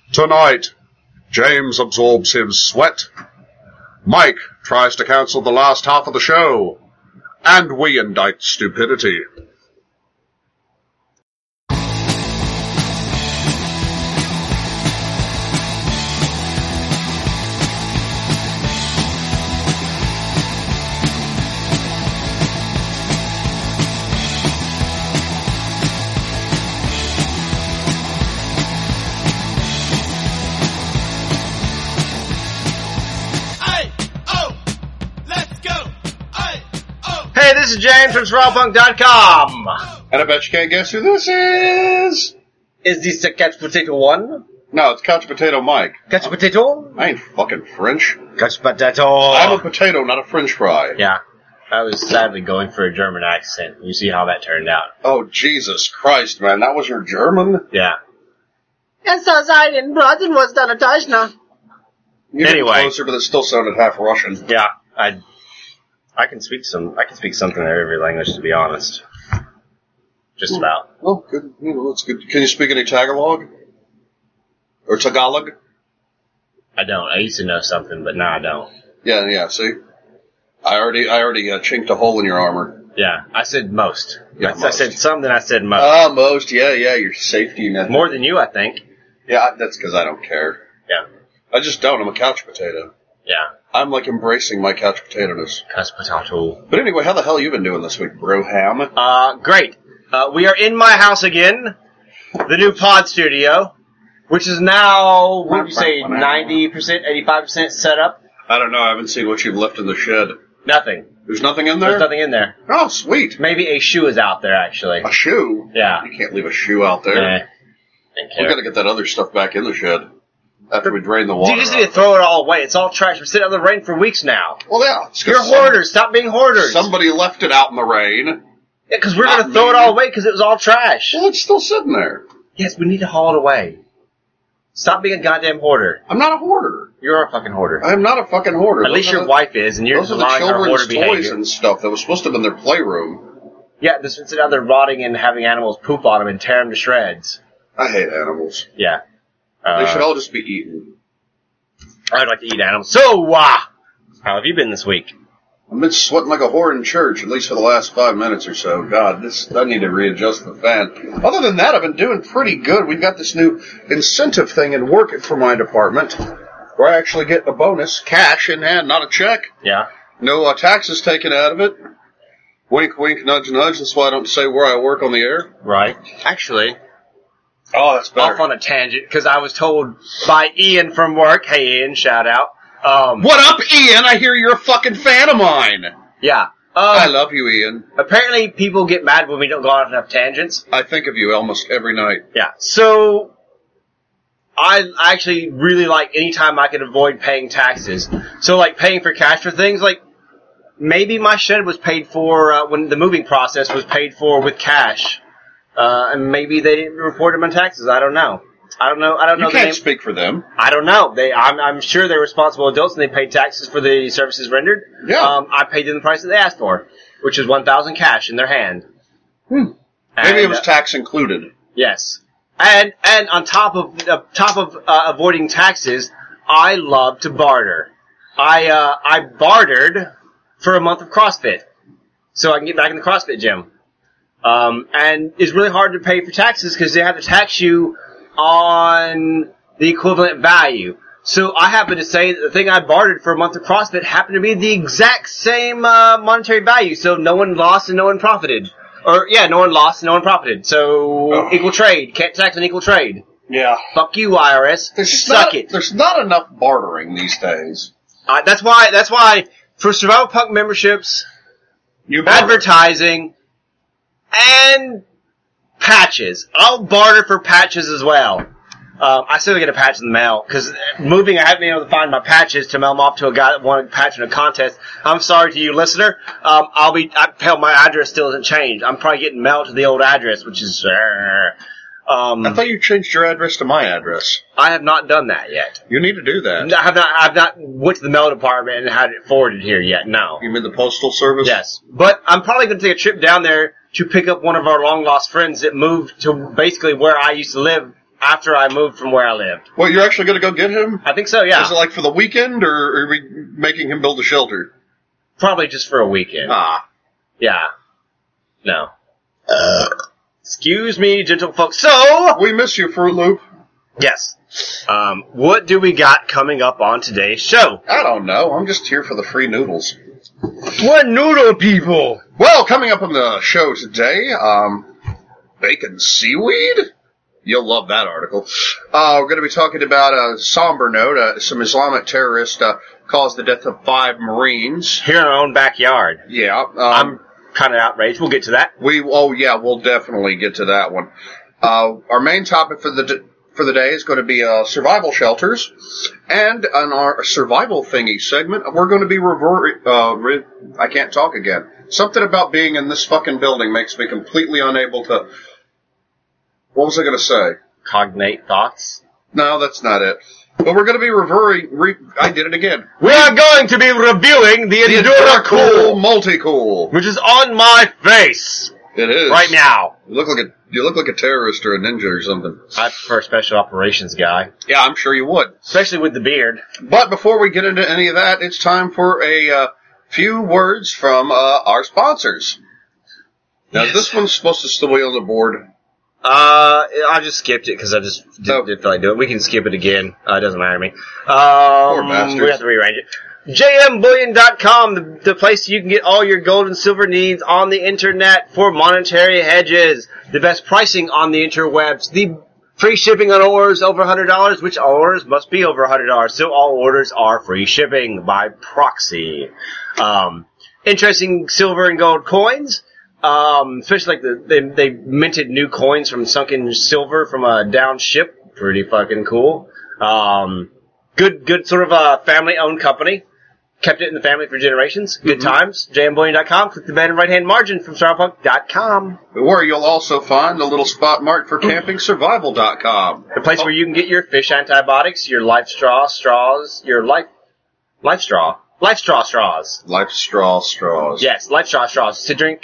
Tonight, James absorbs his sweat, Mike tries to cancel the last half of the show, and we indict stupidity. Hey, this is James from SurroundPunk.com. And I bet you can't guess who this is. Is this the Couch Potato one? No, it's Couch Potato Mike. Couch Potato? I ain't fucking French. Couch Potato. I'm a potato, not a French fry. Yeah. I was sadly going for a German accent. You see how that turned out. Oh, Jesus Christ, man. That was your German? Yeah. Yes, I in Brighton was done a Tajna. You Anyway. Get closer, but it still sounded half Russian. Yeah. I can speak something in every language, to be honest. Just about. Oh, good. That's good. Can you speak any Tagalog? Or Tagalog? I don't. I used to know something, but now I don't. Yeah, see? I already chinked a hole in your armor. Yeah. I said most. Yeah, I most. said some, then I said most. Most, yeah, your safety net. More than you, I think. Yeah, that's because I don't care. Yeah. I just don't. I'm a couch potato. Yeah. I'm like embracing my couch potato-ness. Couch Potato. But anyway, how the hell you been doing this week, bro ham? Great. We are in my house again. The new pod studio. Which is now, what would you say, 90%, 85% set up? I don't know. I haven't seen what you've left in the shed. Nothing. There's nothing in there? There's nothing in there. Oh, sweet. Maybe a shoe is out there, actually. A shoe? Yeah. You can't leave a shoe out there. We gotta get that other stuff back in the shed. After we drain the water. You just need to throw it all away. It's all trash. We're sitting out in the rain for weeks now. Well, yeah. It's 'cause You're hoarders. Stop being hoarders. Somebody left it out in the rain. Yeah, because we're Not going to throw me. it all away because it was all trash. Well, it's still sitting there. Yes, we need to haul it away. Stop being a goddamn hoarder. I'm not a hoarder. You're a fucking hoarder. I am not a fucking hoarder. At least your wife is, and you're Those are the allowing her hoarder children's behavior. toys and stuff that was supposed to have been their playroom. Yeah, this is now they're rotting and having animals poop on them and tear them to shreds. I hate animals. Yeah. They should all just be eaten. I'd like to eat animals. So, how have you been this week? I've been sweating like a whore in church, at least for the last 5 minutes or so. God, I need to readjust the fan. Other than that, I've been doing pretty good. We've got this new incentive thing in work for my department, where I actually get a bonus, cash in hand, not a check. Yeah. No taxes taken out of it. Wink, wink, nudge, nudge. That's why I don't say where I work on the air. Right. Actually, Oh, that's better. off on a tangent, because I was told by Ian from work, hey Ian, shout out. What up, Ian? I hear you're a fucking fan of mine. Yeah. I love you, Ian. Apparently people get mad when we don't go on enough tangents. I think of you almost every night. Yeah. So, I actually really like any time I can avoid paying taxes. So, like, paying for cash for things, like, maybe my shed was paid for, when the moving process was paid for with cash. And maybe they didn't report them on taxes. I don't know. I don't know You the name. can't speak for them. I don't know. I'm sure they're responsible adults and they paid taxes for the services rendered. Yeah. I paid them the price that they asked for, which is $1,000 cash in their hand. Maybe it was tax included. Yes. And on top of avoiding taxes, I love to barter. I bartered for a month of CrossFit, so I can get back in the CrossFit gym. And it's really hard to pay for taxes because they have to tax you on the equivalent value. So I happen to say that the thing I bartered for a month of CrossFit happened to be the exact same monetary value. So no one lost and no one profited. No one lost and no one profited. So equal trade. Can't tax on equal trade. Yeah. Fuck you, IRS. Suck it. There's not enough bartering these days. That's why for Survival Punk memberships, advertising, and patches. I'll barter for patches as well. I still get a patch in the mail, because moving, I haven't been able to find my patches to mail them off to a guy that wanted a patch in a contest. I'm sorry to you, listener. My address still hasn't changed. I'm probably getting mail to the old address, which is, I thought you changed your address to my address. I have not done that yet. You need to do that. I've not went to the mail department and had it forwarded here yet, no. You mean the postal service? Yes. But I'm probably going to take a trip down there to pick up one of our long-lost friends that moved to basically where I used to live after I moved from where I lived. Well, you're actually going to go get him? I think so, yeah. Is it like for the weekend, or are we making him build a shelter? Probably just for a weekend. Yeah. No. Excuse me, gentle folks. So, We miss you, Fruit Loop. yes. What do we got coming up on today's show? I don't know. I'm just here for the free noodles. We're noodle people. Well, coming up on the show today, bacon seaweed? You'll love that article. We're going to be talking about a somber note. Some Islamic terrorist caused the death of 5 Marines. Here in our own backyard. Yeah. I'm kind of outraged. We'll get to that. We'll definitely get to that one. Our main topic for the day is going to be survival shelters, and on our survival thingy segment, we're going to be I can't talk again. Something about being in this fucking building makes me completely unable to. What was I going to say? Cognate thoughts. No, that's not it. But we're going to be I did it again. We are going to be reviewing the Endura-Cool, Multi-Cool. which is on my face It is right now. You look like a terrorist or a ninja or something. I prefer a special operations guy, Yeah, I'm sure you would. especially with the beard. But before we get into any of that, it's time for a few words from our sponsors. Now, Yes. this one's supposed to still be on the board. I just skipped it because I just didn't feel like doing it. We can skip it again. It doesn't matter to me. Poor bastards. We have to rearrange it. JMBullion.com, the place you can get all your gold and silver needs on the internet for monetary hedges. The best pricing on the interwebs. The free shipping on orders over $100, which all orders must be over $100. So all orders are free shipping by proxy. Interesting silver and gold coins. Especially like they minted new coins from sunken silver from a down ship. Pretty fucking cool. Good sort of a family-owned company. Kept it in the family for generations. Good times. JMBullion.com. Click the banner right-hand margin from StarPunk.com. Where you'll also find a little spot marked for CampingSurvival.com. The place where you can get your fish antibiotics, your life straws, your life straw straws. Life straws. Yes, life straws to drink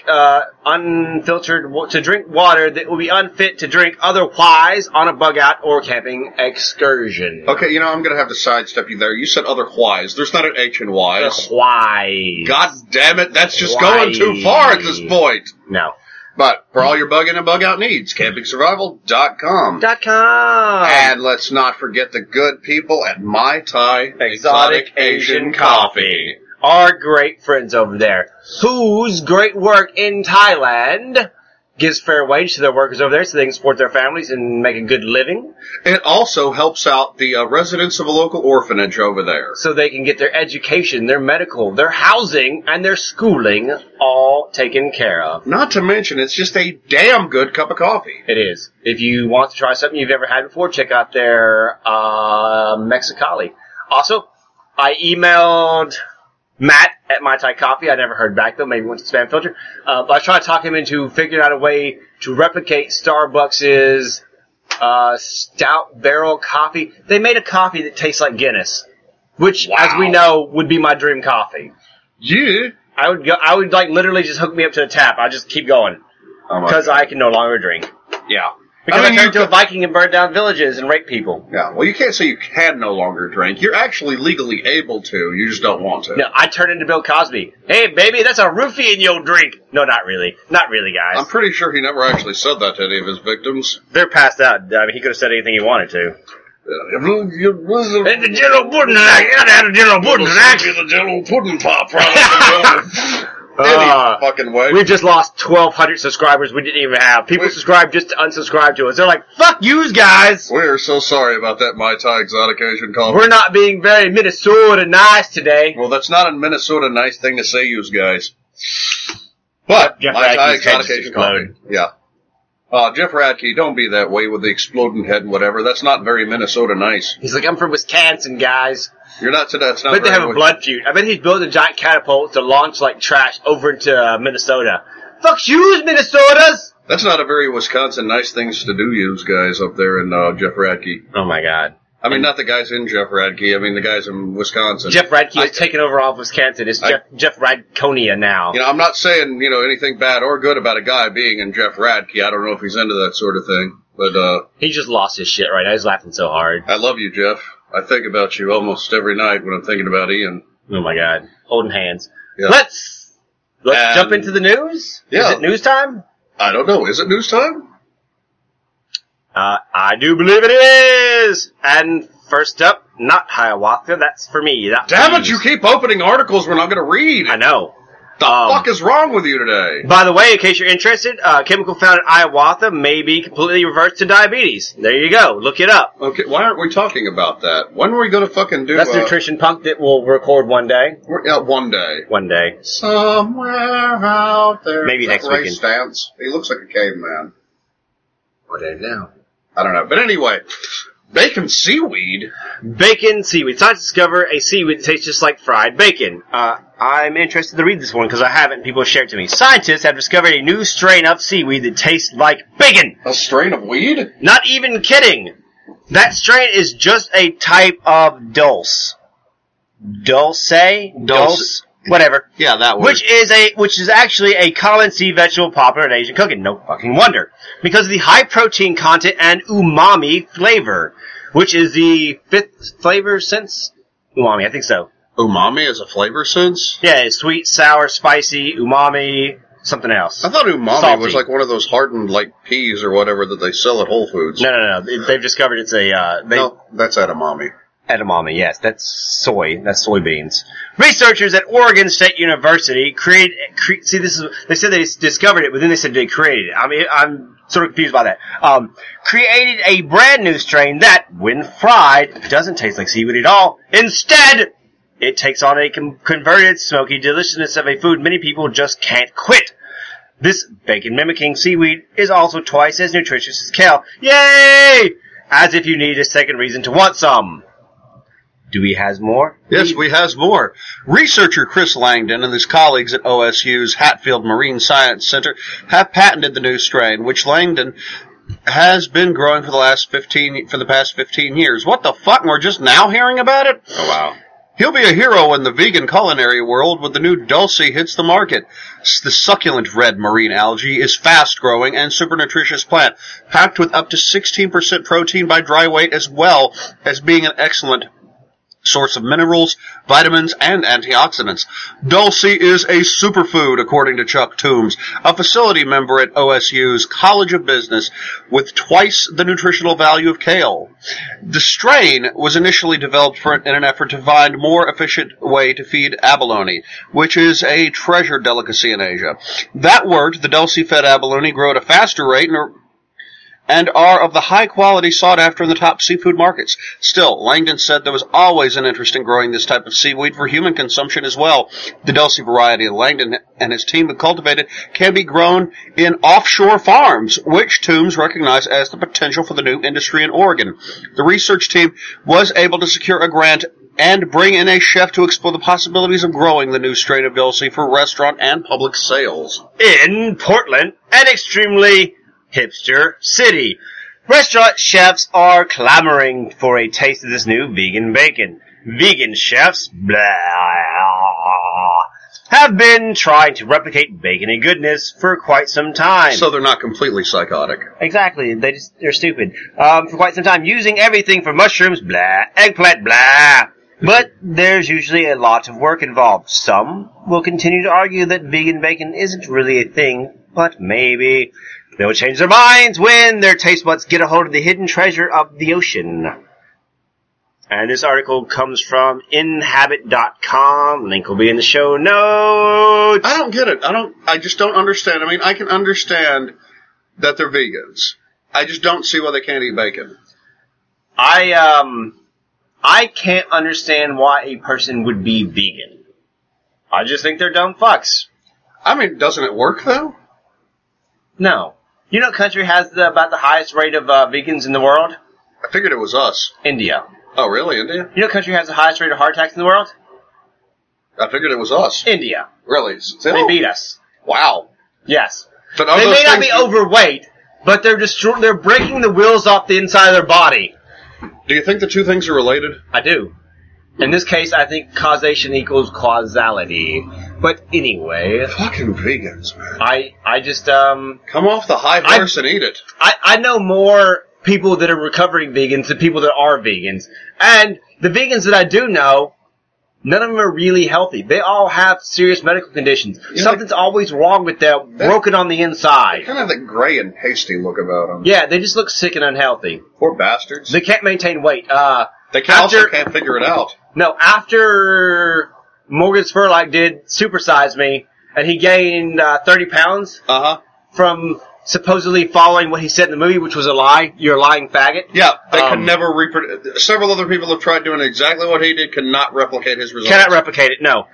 to drink water that will be unfit to drink otherwise on a bug out or camping excursion. Okay, I'm going to have to sidestep you there. You said other whys. There's not an H in Y's. Why? God damn it, that's just Why? going too far at this point. No. But for all your bug in and bug out needs, CampingSurvival.com. .com. And let's not forget the good people at Mai Tai Exotic Asian Coffee. Our great friends over there, whose great work in Thailand gives fair wage to their workers over there so they can support their families and make a good living. It also helps out the residents of a local orphanage over there. So they can get their education, their medical, their housing, and their schooling all taken care of. Not to mention, it's just a damn good cup of coffee. It is. If you want to try something you've never had before, check out their Mexicali. Also, I emailed Matt at My Thai Coffee. I never heard back though. Maybe went to spam filter. But I was trying to talk him into figuring out a way to replicate Starbucks' stout barrel coffee. They made a coffee that tastes like Guinness, which, Wow. as we know, would be my dream coffee. Yeah. I would like literally just hook me up to the tap. I'd just keep going Oh my because God. I can no longer drink. Yeah. Because I you turned into a could- Viking and burned down villages and raped people. Yeah, well, you can't say you can no longer drink. You're actually legally able to. You just don't want to. No, I turned into Bill Cosby. Hey, baby, that's a roofie in your drink. No, not really. Not really, guys. I'm pretty sure he never actually said that to any of his victims. They're passed out. I mean, he could have said anything he wanted to. And And the General Pudding act. You gotta have the General Pudding act. the General Pudding Pop product. Any fucking way. We've just lost 1,200 subscribers we didn't even have. People subscribe just to unsubscribe to us. They're like, fuck yous, guys. We're so sorry about that Mai Tai Exotic Asian Coffee. We're not being very Minnesota nice today. Well, that's not a Minnesota nice thing to say, yous guys. But Jeff Mai Tai Radke's head Exotic just Asian Coffee. exploded. Yeah. Jeff Radke, don't be that way with the exploding head and whatever. That's not very Minnesota nice. He's like, I'm from Wisconsin, guys. You're not. That's not. I bet they very have a blood feud. I bet he's building a giant catapult to launch like trash over into Minnesota. Fuck yous, Minnesotas! That's not a very Wisconsin nice things to do, yous guys up there in Jeff Radke. Oh my god. I mean, not the guys in Jeff Radke. I mean, the guys in Wisconsin. Jeff Radke has taken over all of Wisconsin. It's Jeff Radconia now. You know, I'm not saying, anything bad or good about a guy being in Jeff Radke. I don't know if he's into that sort of thing. But, He just lost his shit right now. He's laughing so hard. I love you, Jeff. I think about you almost every night when I'm thinking about Ian. Oh my god. Holding hands. Yeah. Let's jump into the news? Yeah. Is it news time? I don't know. Is it news time? I do believe it is! And first up, not Hiawatha, that's for me. Damn it, you keep opening articles we're not going to read. I know. The fuck is wrong with you today? By the way, in case you're interested, chemical found in Hiawatha may be completely reversed to diabetes. There you go. Look it up. Okay, why aren't we talking about that? When are we going to fucking do That's Nutrition Punk that we'll record one day. Yeah, one day. One day. Somewhere out there. Maybe next Ray weekend. Stantz. He looks like a caveman. What day now? I don't know. But anyway, bacon seaweed. Bacon seaweed. Scientists discover a seaweed that tastes just like fried bacon. I'm interested to read this one because I haven't. People have shared it to me. Scientists have discovered a new strain of seaweed that tastes like bacon. A strain of weed? Not even kidding. That strain is just a type of dulse. Dulce? Whatever. Yeah, that word. Which is actually a common sea vegetable popular in Asian cooking. No fucking wonder. Because of the high protein content and umami flavor. Which is the fifth flavor sense? Umami, I think so. Umami is a flavor sense? Yeah, it's sweet, sour, spicy, umami, something else. I thought umami Salty. was like one of those hardened, like, peas or whatever that they sell at Whole Foods. No. They've discovered it's a, No, that's edamame. Edamame, yes. That's soy. That's soybeans. Researchers at Oregon State University they said they discovered it, but then they said they created it. I mean, I'm sort of confused by that. Created a brand new strain that, when fried, doesn't taste like seaweed at all. Instead, it takes on a converted smoky deliciousness of a food many people just can't quit. This bacon-mimicking seaweed is also twice as nutritious as kale. Yay! As if you need a second reason to want some. Do we has more? Yes, we has more. Researcher Chris Langdon and his colleagues at OSU's Hatfield Marine Science Center have patented the new strain, which Langdon has been growing for the past 15 years. What the fuck? We're just now hearing about it? Oh, wow. He'll be a hero in the vegan culinary world when the new Dulce hits the market. The succulent red marine algae is fast-growing and super nutritious plant, packed with up to 16% protein by dry weight, as well as being an excellent source of minerals, vitamins, and antioxidants. Dulce is a superfood, according to Chuck Toombs, a facility member at OSU's College of Business, with twice the nutritional value of kale. The strain was initially developed in an effort to find a more efficient way to feed abalone, which is a treasured delicacy in Asia. That worked. The Dulce-fed abalone grow at a faster rate and are of the high quality sought after in the top seafood markets. Still, Langdon said there was always an interest in growing this type of seaweed for human consumption as well. The Dulce variety Langdon and his team have cultivated can be grown in offshore farms, which Toombs recognized as the potential for the new industry in Oregon. The research team was able to secure a grant and bring in a chef to explore the possibilities of growing the new strain of Dulce for restaurant and public sales. In Portland, an extremely hipster city, restaurant chefs are clamoring for a taste of this new vegan bacon. Vegan chefs, have been trying to replicate bacony goodness for quite some time. So they're not completely psychotic. Exactly. They're stupid. For quite some time, using everything from mushrooms, eggplant, But there's usually a lot of work involved. Some will continue to argue that vegan bacon isn't really a thing, but maybe they'll change their minds when their taste buds get a hold of the hidden treasure of the ocean. And this article comes from Inhabit.com. Link will be in the show notes. I don't get it. I just don't understand. I mean, I can understand that they're vegans. I just don't see why they can't eat bacon. I can't understand why a person would be vegan. I just think they're dumb fucks. I mean, doesn't it work though? No. You know what country has about the highest rate of vegans in the world? I figured it was us. India. Oh, really? India? You know what country has the highest rate of heart attacks in the world? I figured it was us. India. Really? Still? They beat us. Wow. Yes. But they may not be overweight, but they're breaking the wheels off the inside of their body. Do you think the two things are related? I do. In this case, I think causation equals causality. But anyway, Fucking vegans, man. I just Come off the high horse and eat it. I know more people that are recovering vegans than people that are vegans. And the vegans that I do know, none of them are really healthy. They all have serious medical conditions. Yeah, Something's always wrong with them, broken on the inside. Kind of the gray and pasty look about them. Yeah, they just look sick and unhealthy. Poor bastards. They can't maintain weight. They also can't figure it out. No, after Morgan Spurlock did Supersize Me, and he gained 30 pounds Uh-huh. from supposedly following what he said in the movie, which was a lie. You're a lying faggot. Yeah, they could never reproduce. Several other people have tried doing exactly what he did, could not replicate his results. Cannot replicate it, no.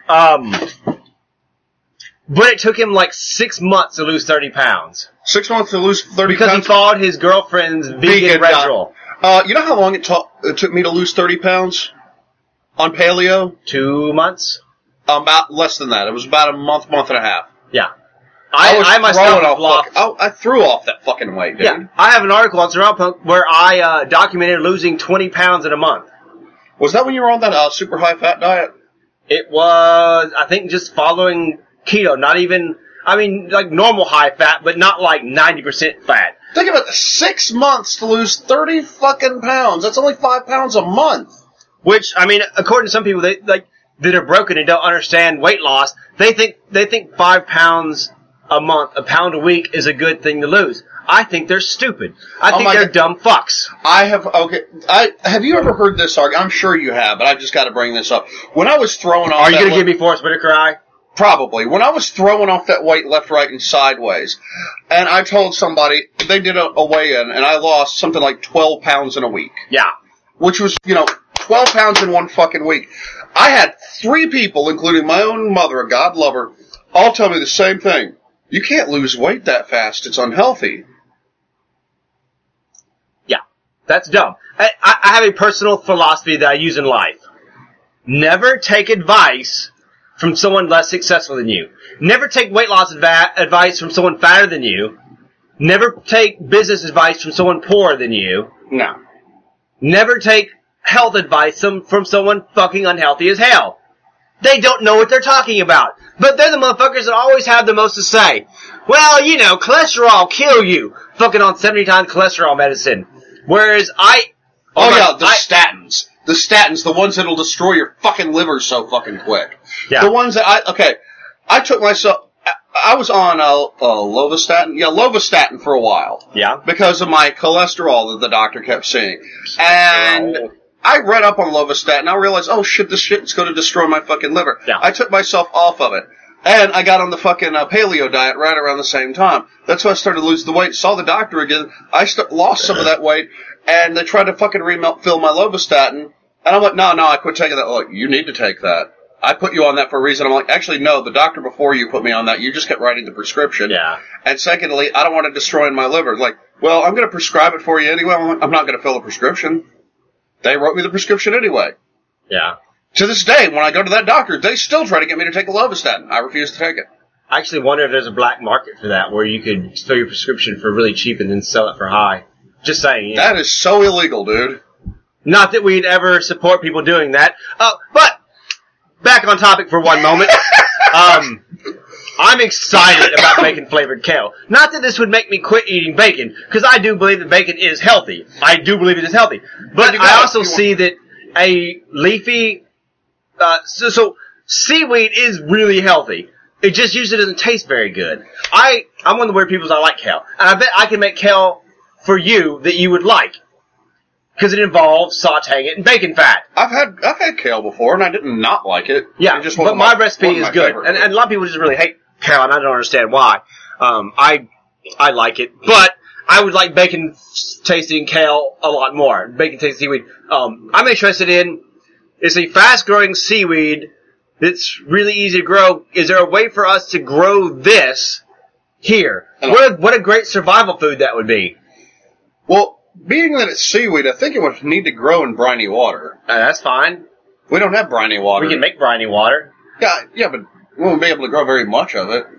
But it took him like 6 months to lose 30 pounds. 6 months to lose 30 Because pounds? he followed his girlfriend's vegan red roll. You know how long it took me to lose 30 pounds on paleo? 2 months? About less than that. It was about a month and a half. Yeah. I myself have lost. I threw off that fucking weight, dude. Yeah. I have an article on Surround Punk where I documented losing 20 pounds in a month. Was that when you were on that super high fat diet? It was, I think, just following keto. Not even, I mean, like normal high fat, but not like 90% fat. Think about it, 6 months to lose 30 fucking pounds. That's only 5 pounds a month. Which, I mean, according to some people, they like that are broken and don't understand weight loss, they think 5 pounds a month, a pound a week is a good thing to lose. I think they're stupid. I think they're dumb fucks. Have you ever heard this argument? I'm sure you have, but I've just got to bring this up. When I was throwing off Are you going to give me Forrest Whitaker eye? Probably. When I was throwing off that weight left, right, and sideways, and I told somebody, they did a weigh-in, and I lost something like 12 pounds in a week. Yeah. Which was, 12 pounds in one fucking week. I had 3 people, including my own mother, God love her, all tell me the same thing. You can't lose weight that fast. It's unhealthy. Yeah. That's dumb. I have a personal philosophy that I use in life. Never take advice from someone less successful than you. Never take weight loss advice from someone fatter than you. Never take business advice from someone poorer than you. No. Never take health advice from someone fucking unhealthy as hell. They don't know what they're talking about. But they're the motherfuckers that always have the most to say. Well, cholesterol kill you. Fucking on 70 times cholesterol medicine. Whereas the statins. The statins, the ones that'll destroy your fucking liver so fucking quick. Yeah. The ones that I took myself, I was on Lovastatin. Yeah, Lovastatin for a while. Yeah. Because of my cholesterol that the doctor kept seeing. And I read up on Lovastatin. I realized, oh shit, this shit's going to destroy my fucking liver. Yeah. I took myself off of it. And I got on the fucking paleo diet right around the same time. That's when I started to lose the weight. Saw the doctor again. I lost some of that weight. And they tried to fucking refill my Lovastatin. And I'm like, no, I quit taking that. Look, you need to take that. I put you on that for a reason. I'm like, actually, no, the doctor before you put me on that, you just kept writing the prescription. Yeah. And secondly, I don't want it destroying my liver. Like, well, I'm going to prescribe it for you anyway. I'm not going to fill the prescription. They wrote me the prescription anyway. Yeah. To this day, when I go to that doctor, they still try to get me to take a Lovastatin. I refuse to take it. I actually wonder if there's a black market for that, where you could fill your prescription for really cheap and then sell it for high. Just saying. That is so illegal, dude. Not that we'd ever support people doing that. But back on topic for one moment. I'm excited about bacon-flavored kale. Not that this would make me quit eating bacon, because I do believe that bacon is healthy. I do believe it is healthy. But I also see that a leafy... So seaweed is really healthy. It just usually doesn't taste very good. I'm one of the weird people that like kale. And I bet I can make kale for you that you would like. Because it involves sauteing it in bacon fat. I've had kale before, and I did not like it. Yeah, it just but my recipe is good. And a lot of people just really hate kale, and I don't understand why. I like it, but I would like bacon tasting kale a lot more. Bacon tasting seaweed. I'm interested in, it's a fast-growing seaweed that's really easy to grow. Is there a way for us to grow this here? What a great survival food that would be. Well, being that it's seaweed, I think it would need to grow in briny water. That's fine. We don't have briny water. We can make briny water. Yeah, but we won't be able to grow very much of it.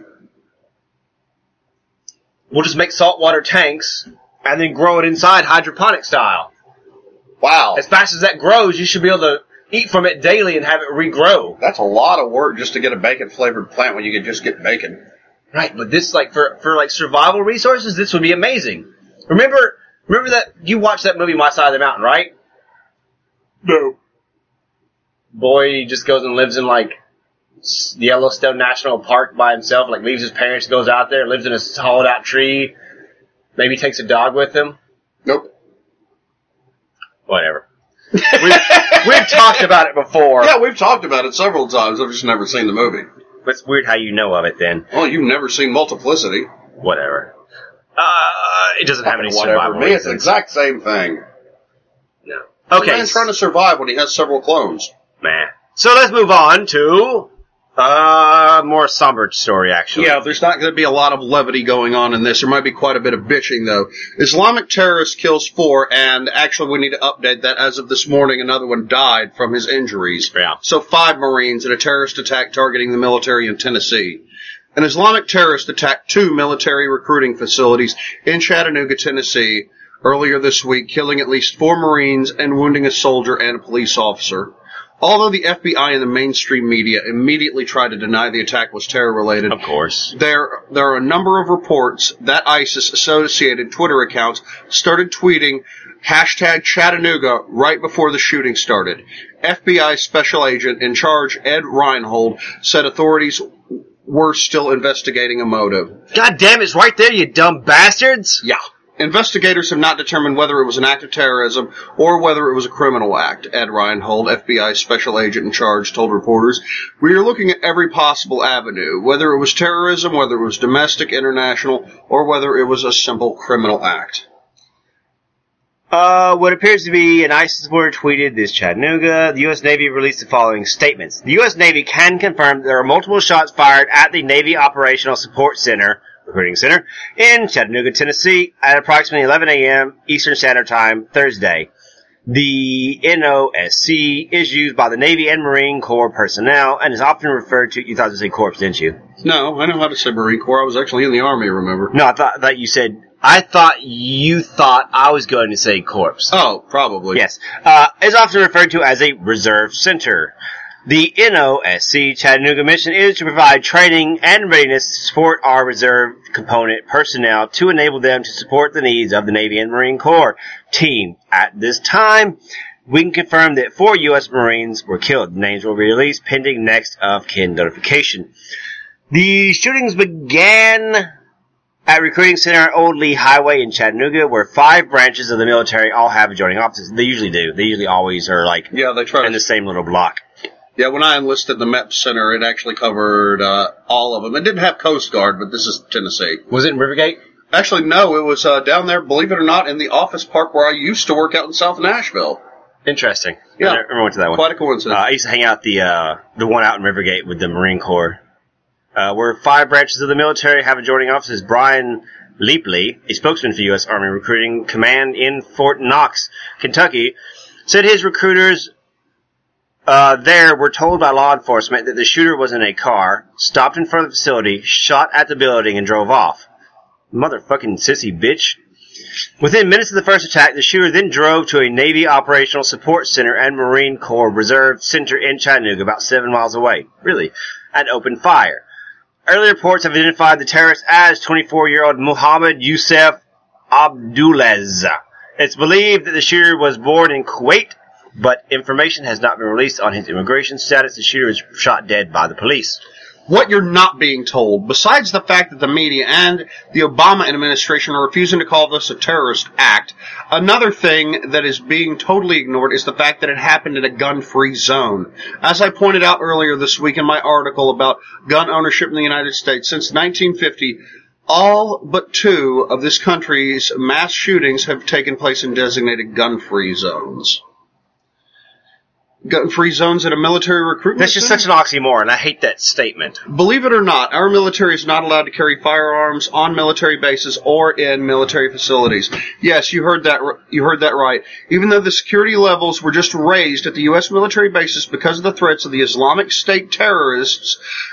We'll just make saltwater tanks and then grow it inside hydroponic style. Wow. As fast as that grows, you should be able to eat from it daily and have it regrow. That's a lot of work just to get a bacon-flavored plant when you could just get bacon. Right, but this, like, for like, survival resources, this would be amazing. Remember that, you watched that movie, My Side of the Mountain, right? No. Boy just goes and lives in, like, Yellowstone National Park by himself, like, leaves his parents, goes out there, lives in a hollowed-out tree, maybe takes a dog with him. Nope. Whatever. We've talked about it before. Yeah, we've talked about it several times. I've just never seen the movie. But it's weird how you know of it then. Well, you've never seen Multiplicity. Whatever. It doesn't have any Whatever. survival Me, it's the reasons. exact same thing. No. Okay. Okay. A man's trying to survive when he has several clones. Meh. So let's move on to more somber story, actually. Yeah, there's not going to be a lot of levity going on in this. There might be quite a bit of bitching, though. Islamic terrorist kills 4, and actually we need to update that. As of this morning, another one died from his injuries. Yeah. So 5 Marines in a terrorist attack targeting the military in Tennessee. An Islamic terrorist attacked 2 military recruiting facilities in Chattanooga, Tennessee, earlier this week, killing at least 4 Marines and wounding a soldier and a police officer. Although the FBI and the mainstream media immediately tried to deny the attack was terror-related, Of course. there are a number of reports that ISIS-associated Twitter accounts started tweeting hashtag Chattanooga right before the shooting started. FBI Special Agent in charge Ed Reinhold said authorities were still investigating a motive. God damn, it's right there, you dumb bastards! Yeah. Investigators have not determined whether it was an act of terrorism or whether it was a criminal act, Ed Reinhold, FBI Special Agent in charge, told reporters. We are looking at every possible avenue, whether it was terrorism, whether it was domestic, international, or whether it was a simple criminal act. What appears to be an ISIS supporter tweeted this Chattanooga. The U.S. Navy released the following statements. The U.S. Navy can confirm there are multiple shots fired at the Navy Operational Support Center, Recruiting Center, in Chattanooga, Tennessee, at approximately 11 a.m. Eastern Standard Time, Thursday. The NOSC is used by the Navy and Marine Corps personnel and is often referred to. You thought to say corps, didn't you? No, I know how to say Marine Corps. I was actually in the Army, remember? No, I thought you said. I thought you thought I was going to say corpse. Oh, probably. Yes. Is often referred to as a reserve center. The NOSC Chattanooga mission is to provide training and readiness to support our reserve component personnel to enable them to support the needs of the Navy and Marine Corps team. At this time, we can confirm that 4 U.S. Marines were killed. Names will be released pending next of kin notification. The shootings began at Recruiting Center at Old Lee Highway in Chattanooga, where 5 branches of the military all have adjoining offices. They usually do. They usually always are like they try in the same little block. Yeah, when I enlisted the MEP Center, it actually covered all of them. It didn't have Coast Guard, but this is Tennessee. Was it in Rivergate? Actually, no, it was down there, believe it or not, in the office park where I used to work out in South Nashville. Interesting. Yeah. I never went to that one. Quite a coincidence. I used to hang out the one out in Rivergate with the Marine Corps. Where 5 branches of the military have adjoining offices. Brian Leapley, a spokesman for U.S. Army Recruiting Command in Fort Knox, Kentucky, said his recruiters there were told by law enforcement that the shooter was in a car, stopped in front of the facility, shot at the building, and drove off. Motherfucking sissy bitch. Within minutes of the first attack, the shooter then drove to a Navy Operational Support Center and Marine Corps Reserve Center in Chattanooga, about 7 miles away. Really? And opened fire. Early reports have identified the terrorist as 24-year-old Muhammad Youssef Abdulaziz. It's believed that the shooter was born in Kuwait, but information has not been released on his immigration status. The shooter was shot dead by the police. What you're not being told, besides the fact that the media and the Obama administration are refusing to call this a terrorist act, another thing that is being totally ignored is the fact that it happened in a gun-free zone. As I pointed out earlier this week in my article about gun ownership in the United States, since 1950, all but 2 of this country's mass shootings have taken place in designated gun-free zones. Gun-free zones at a military recruitment That's just center? such an oxymoron. I hate that statement. Believe it or not, our military is not allowed to carry firearms on military bases or in military facilities. Yes, you heard that right. Even though the security levels were just raised at the U.S. military bases because of the threats of the Islamic State terrorists,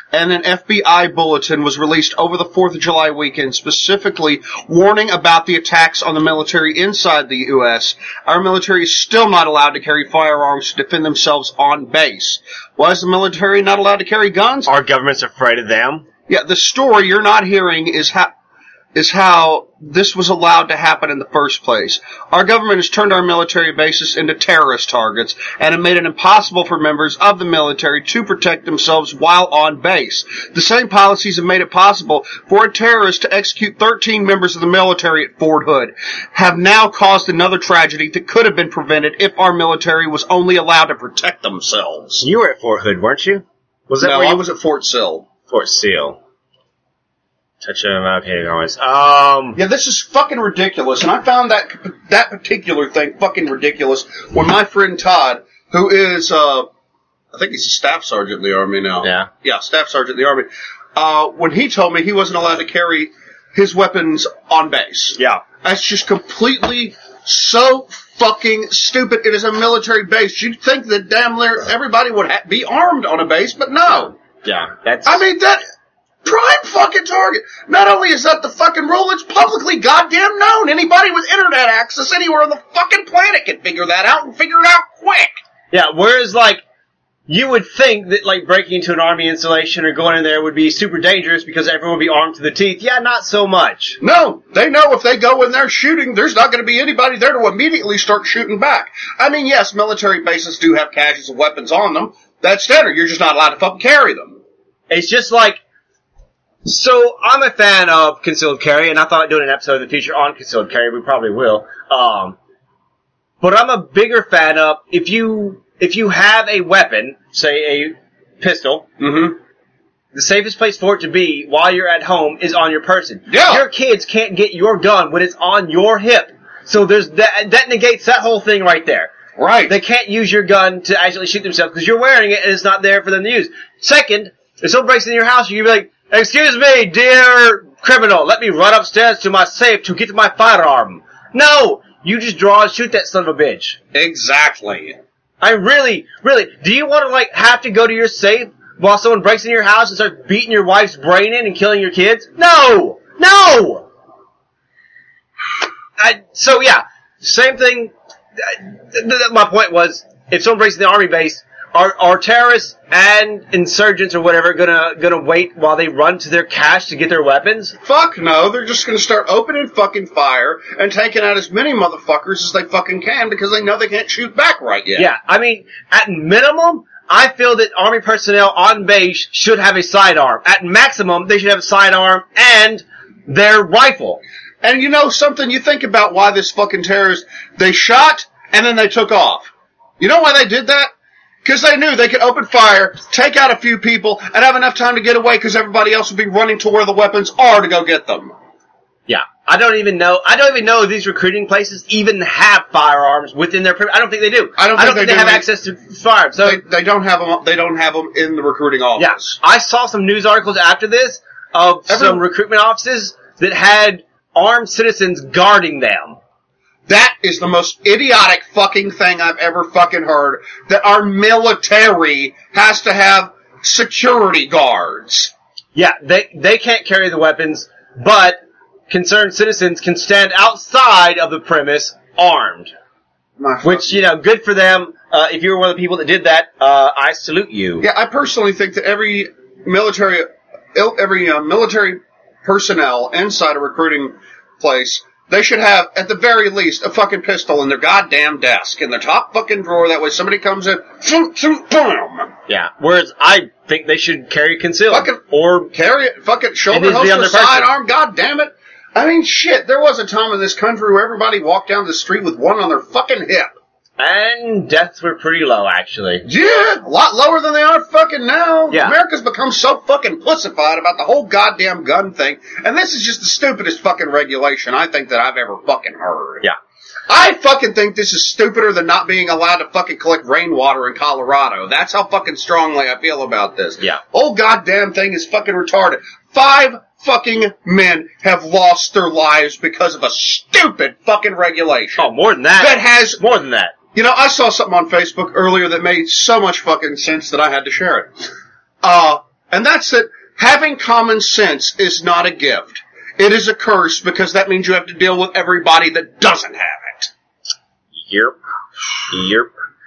and an FBI bulletin was released over the 4th of July weekend, specifically warning about the attacks on the military inside the U.S. Our military is still not allowed to carry firearms to defend themselves on base. Why is the military not allowed to carry guns? Our government's afraid of them. Yeah, the story you're not hearing is how this was allowed to happen in the first place. Our government has turned our military bases into terrorist targets and have made it impossible for members of the military to protect themselves while on base. The same policies have made it possible for a terrorist to execute 13 members of the military at Fort Hood, have now caused another tragedy that could have been prevented if our military was only allowed to protect themselves. You were at Fort Hood, weren't you? Was that No, where I you was at Fort Sill. Fort Seal. Touch of okay, guys. Yeah, this is fucking ridiculous, and I found that particular thing fucking ridiculous when my friend Todd, who is, I think he's a staff sergeant in the Army now. Yeah, staff sergeant in the Army. When he told me he wasn't allowed to carry his weapons on base. Yeah. That's just completely so fucking stupid. It is a military base. You'd think that damn near everybody would be armed on a base, but no. Yeah, that's... I mean, that... prime fucking target. Not only is that the fucking rule, it's publicly goddamn known. Anybody with internet access anywhere on the fucking planet can figure that out and figure it out quick. Yeah, whereas, like, you would think that, like, breaking into an army installation or going in there would be super dangerous because everyone would be armed to the teeth. Yeah, not so much. No, they know if they go in there shooting, there's not going to be anybody there to immediately start shooting back. I mean, yes, military bases do have caches of weapons on them. That's standard. You're just not allowed to fucking carry them. It's just like... So, I'm a fan of concealed carry, and I thought I'd do an episode in the future on concealed carry. We probably will. But I'm a bigger fan of, if you have a weapon, say a pistol, the safest place for it to be while you're at home is on your person. Yeah. Your kids can't get your gun when it's on your hip. So there's that negates that whole thing right there. Right. They can't use your gun to actually shoot themselves because you're wearing it and it's not there for them to use. Second, if someone breaks into your house, you can be like, "Excuse me, dear criminal, let me run upstairs to my safe to get my firearm." No! You just draw and shoot that son of a bitch. Exactly. I really, do you want to, like, have to go to your safe while someone breaks into your house and starts beating your wife's brain in and killing your kids? No! No! So yeah, same thing. My point was, if someone breaks into the army base, are terrorists and insurgents or whatever gonna wait while they run to their cache to get their weapons? Fuck no, they're just gonna start opening fucking fire and taking out as many motherfuckers as they fucking can because they know they can't shoot back right yet. Yeah, I mean, at minimum, I feel that Army personnel on base should have a sidearm. At maximum, they should have a sidearm and their rifle. And you know something, you think about why this fucking terrorist, they shot and then they took off. You know why they did that? Because they knew they could open fire, take out a few people, and have enough time to get away because everybody else would be running to where the weapons are to go get them. Yeah. I don't even know if these recruiting places even have firearms within their... I don't think they do. I don't think they have access to firearms. So they don't have them in the recruiting office. Yeah. I saw some news articles after this of some recruitment offices that had armed citizens guarding them. That is the most idiotic fucking thing I've ever fucking heard. That our military has to have security guards. Yeah, they can't carry the weapons, but concerned citizens can stand outside of the premise armed. Which, good for them. If you were one of the people that did that, I salute you. Yeah, I personally think that every military personnel inside a recruiting place, they should have, at the very least, a fucking pistol in their goddamn desk, in their top fucking drawer, that way somebody comes in, boom! Yeah, whereas I think they should carry concealed. Or carry it, fucking shoulder holster, sidearm, goddammit. I mean, shit, there was a time in this country where everybody walked down the street with one on their fucking hip. And deaths were pretty low, actually. Yeah, a lot lower than they are fucking now. Yeah. America's become so fucking pussified about the whole goddamn gun thing, and this is just the stupidest fucking regulation I think that I've ever fucking heard. Yeah. I fucking think this is stupider than not being allowed to fucking collect rainwater in Colorado. That's how fucking strongly I feel about this. Yeah. Whole goddamn thing is fucking retarded. 5 fucking men have lost their lives because of a stupid fucking regulation. Oh, more than that. That has... More than that. You know, I saw something on Facebook earlier that made so much fucking sense that I had to share it. And that's that having common sense is not a gift. It is a curse because that means you have to deal with everybody that doesn't have it. Yep.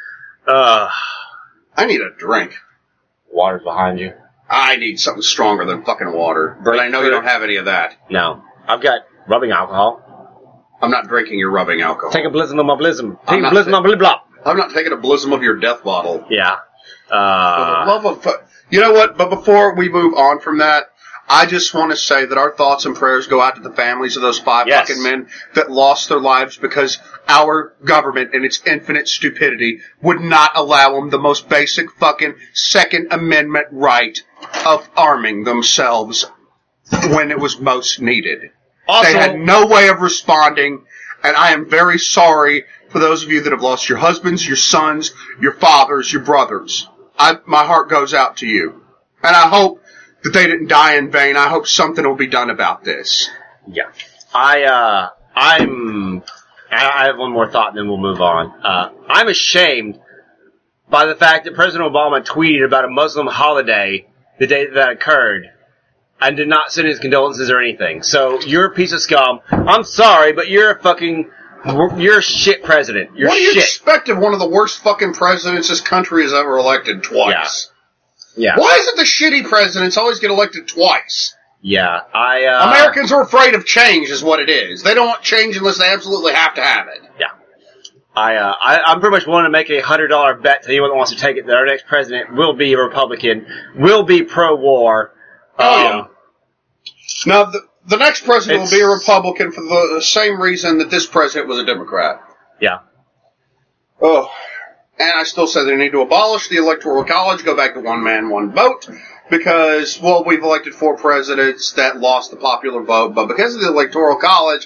I need a drink. Water's behind you. I need something stronger than fucking water. But I know you don't have any of that. No. I've got rubbing alcohol. I'm not drinking your rubbing alcohol. Take a blizzum of my blizzum. Take a blizzum of my blip I'm not taking a blizzum of your death bottle. Yeah. For the love of... You know what? But before we move on from that, I just want to say that our thoughts and prayers go out to the families of those 5 fucking men that lost their lives because our government in its infinite stupidity would not allow them the most basic fucking Second Amendment right of arming themselves when it was most needed. Also, they had no way of responding, and I am very sorry for those of you that have lost your husbands, your sons, your fathers, your brothers. My heart goes out to you. And I hope that they didn't die in vain. I hope something will be done about this. Yeah. I have one more thought and then we'll move on. I'm ashamed by the fact that President Obama tweeted about a Muslim holiday the day that occurred and did not send his condolences or anything. So you're a piece of scum. I'm sorry, but you're a shit president. You're what do you shit. expect of one of the worst fucking presidents this country has ever elected twice? Yeah. Why is it the shitty presidents always get elected twice? Yeah. Americans are afraid of change is what it is. They don't want change unless they absolutely have to have it. Yeah. I'm pretty much willing to make a $100 bet to anyone that wants to take it that our next president will be a Republican, will be pro-war. Yeah. Now, the next president will be a Republican for the same reason that this president was a Democrat. Yeah. Oh. And I still say they need to abolish the Electoral College, go back to one man, one vote, because, well, we've elected 4 presidents that lost the popular vote, but because of the Electoral College,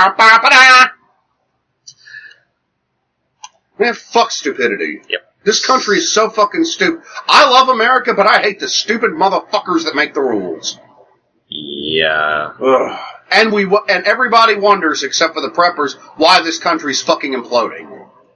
man, fuck stupidity. Yep. This country is so fucking stupid. I love America, but I hate the stupid motherfuckers that make the rules. Yeah. Ugh. And everybody wonders, except for the preppers, why this country's fucking imploding.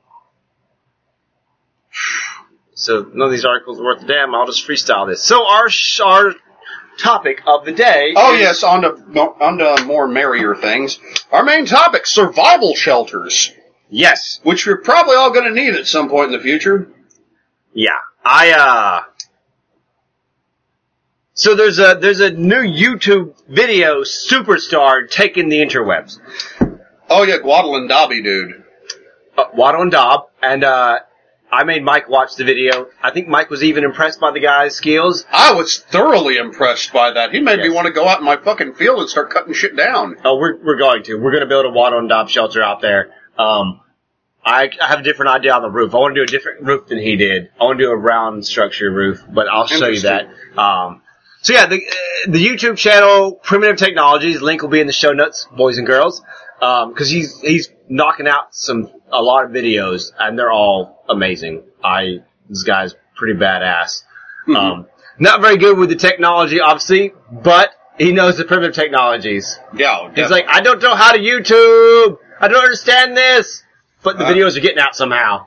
So none of these articles are worth a damn. I'll just freestyle this. So our topic of the day. Oh yes, on to more merrier things. Our main topic: survival shelters. Yes. Which we're probably all going to need at some point in the future. Yeah. So there's a new YouTube video superstar taking the interwebs. Oh yeah, Waddle and Dobby dude. Waddle and Dob, and I made Mike watch the video. I think Mike was even impressed by the guy's skills. I was thoroughly impressed by that. He made me want to go out in my fucking field and start cutting shit down. Oh, we're going to. We're going to build a Waddle and Dob shelter out there. I have a different idea on the roof. I want to do a different roof than he did. I want to do a round structure roof, but I'll show you that. So yeah, the YouTube channel, Primitive Technologies, link will be in the show notes, boys and girls. Cause he's knocking out a lot of videos, and they're all amazing. This guy's pretty badass. Mm-hmm. Not very good with the technology, obviously, but he knows the primitive technologies. Yeah, definitely. He's like, I don't know how to YouTube! I don't understand this! But the videos are getting out somehow.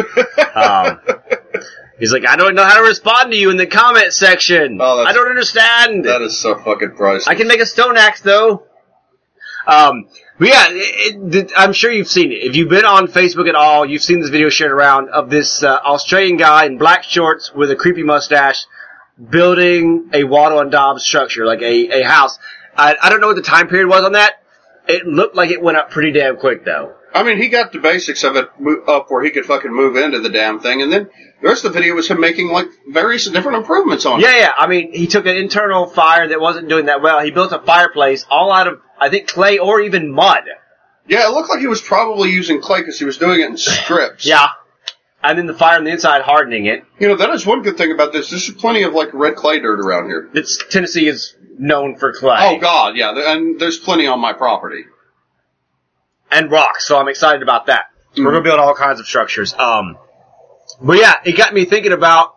He's like, I don't know how to respond to you in the comment section. I don't understand. That is so fucking priceless. I can make a stone axe, though. But yeah, I'm sure you've seen it. If you've been on Facebook at all, you've seen this video shared around of this Australian guy in black shorts with a creepy mustache building a Waddle and Dob structure, like a house. I don't know what the time period was on that. It looked like it went up pretty damn quick, though. I mean, he got the basics of it up where he could fucking move into the damn thing, and then the rest of the video was him making, like, various different improvements on it. Yeah. I mean, he took an internal fire that wasn't doing that well. He built a fireplace all out of, I think, clay or even mud. Yeah, it looked like he was probably using clay because he was doing it in strips. Yeah. And then the fire on the inside hardening it. You know, that is one good thing about this. There's plenty of, like, red clay dirt around here. Tennessee is known for clay. Oh, God, yeah. And there's plenty on my property. And rocks, so I'm excited about that. We're going to build all kinds of structures. But yeah, it got me thinking about,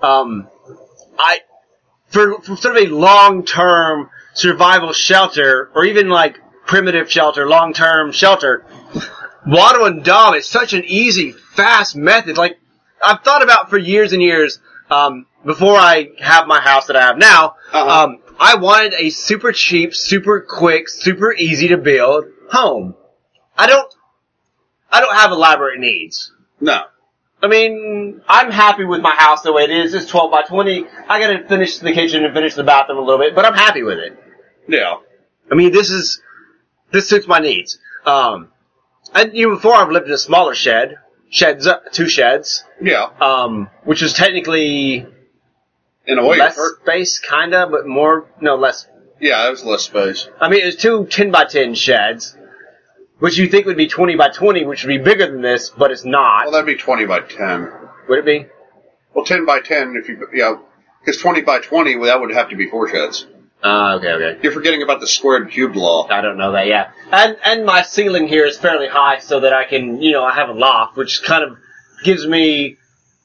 for sort of a long-term survival shelter, or even like primitive shelter, long-term shelter, Waddle and Dob is such an easy, fast method. Like, I've thought about for years and years before I have my house that I have now, Uh-huh. I wanted a super cheap, super quick, super easy to build home. I don't have elaborate needs. No. I mean, I'm happy with my house the way it is. It's 12 by 20. I gotta finish the kitchen and finish the bathroom a little bit, but I'm happy with it. Yeah. I mean, this suits my needs. And before I've lived in a smaller two sheds, Yeah. which was technically In a way, less space, kinda, but less. yeah, it was less space. I mean, it was two 10 by 10 sheds, which you think would be 20 by 20, which would be bigger than this, but it's not. Well, that'd be 20 by 10. Would it be? Well, 10 by 10, because 20 by 20, well, that would have to be 4 sheds. Okay. You're forgetting about the squared cubed law. I don't know that, yeah. And my ceiling here is fairly high so that I can, I have a loft, which kind of gives me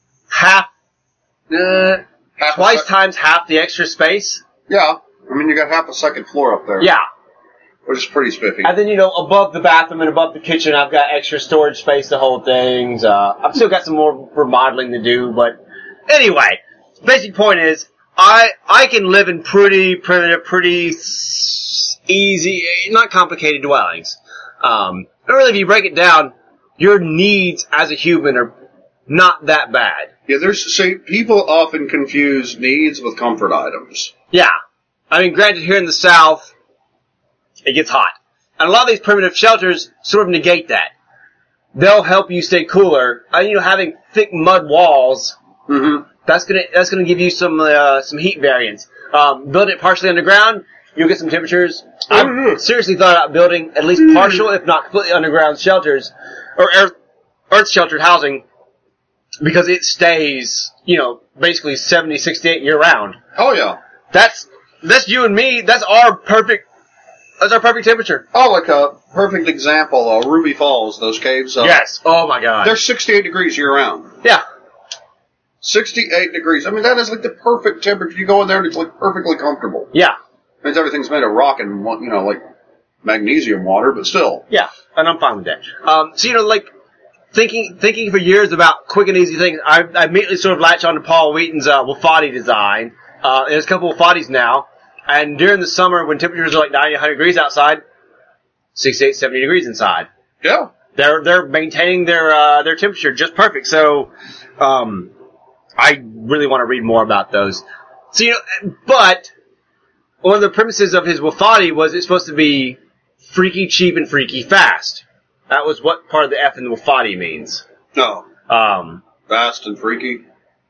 twice times half the extra space. Yeah. I mean, you got half a second floor up there. Yeah. Which is pretty spiffy. And then, above the bathroom and above the kitchen, I've got extra storage space to hold things. I've still got some more remodeling to do, but anyway, basic point is, I can live in pretty primitive, pretty easy, not complicated dwellings. But really, if you break it down, your needs as a human are not that bad. Yeah, people often confuse needs with comfort items. Yeah. I mean, granted, here in the South, it gets hot. And a lot of these primitive shelters sort of negate that. They'll help you stay cooler. Having thick mud walls, that's gonna give you some heat variance. Build it partially underground, you'll get some temperatures. I've seriously thought about building at least partial, if not completely underground shelters, or earth sheltered housing, because it stays, basically 70, 68 year round. Oh, yeah. That's you and me, that's our perfect temperature. Oh, like a perfect example, Ruby Falls, those caves. Yes. Oh my god. They're 68 degrees year round. Yeah. 68 degrees. I mean, that is like the perfect temperature. You go in there and it's like perfectly comfortable. Yeah. Means everything's made of rock and, like magnesium water, but still. Yeah. And I'm fine with that. So, thinking for years about quick and easy things, I immediately sort of latched on to Paul Wheaton's, Wafati design. There's a couple of Wafatis now. And during the summer, when temperatures are like 90, 100 degrees outside, 68, 70 degrees inside. Yeah. They're maintaining their temperature just perfect. So, I really want to read more about those. So, but one of the premises of his Wafati was it's supposed to be freaky cheap and freaky fast. That was what part of the F in the Wafati means. No. Fast and freaky.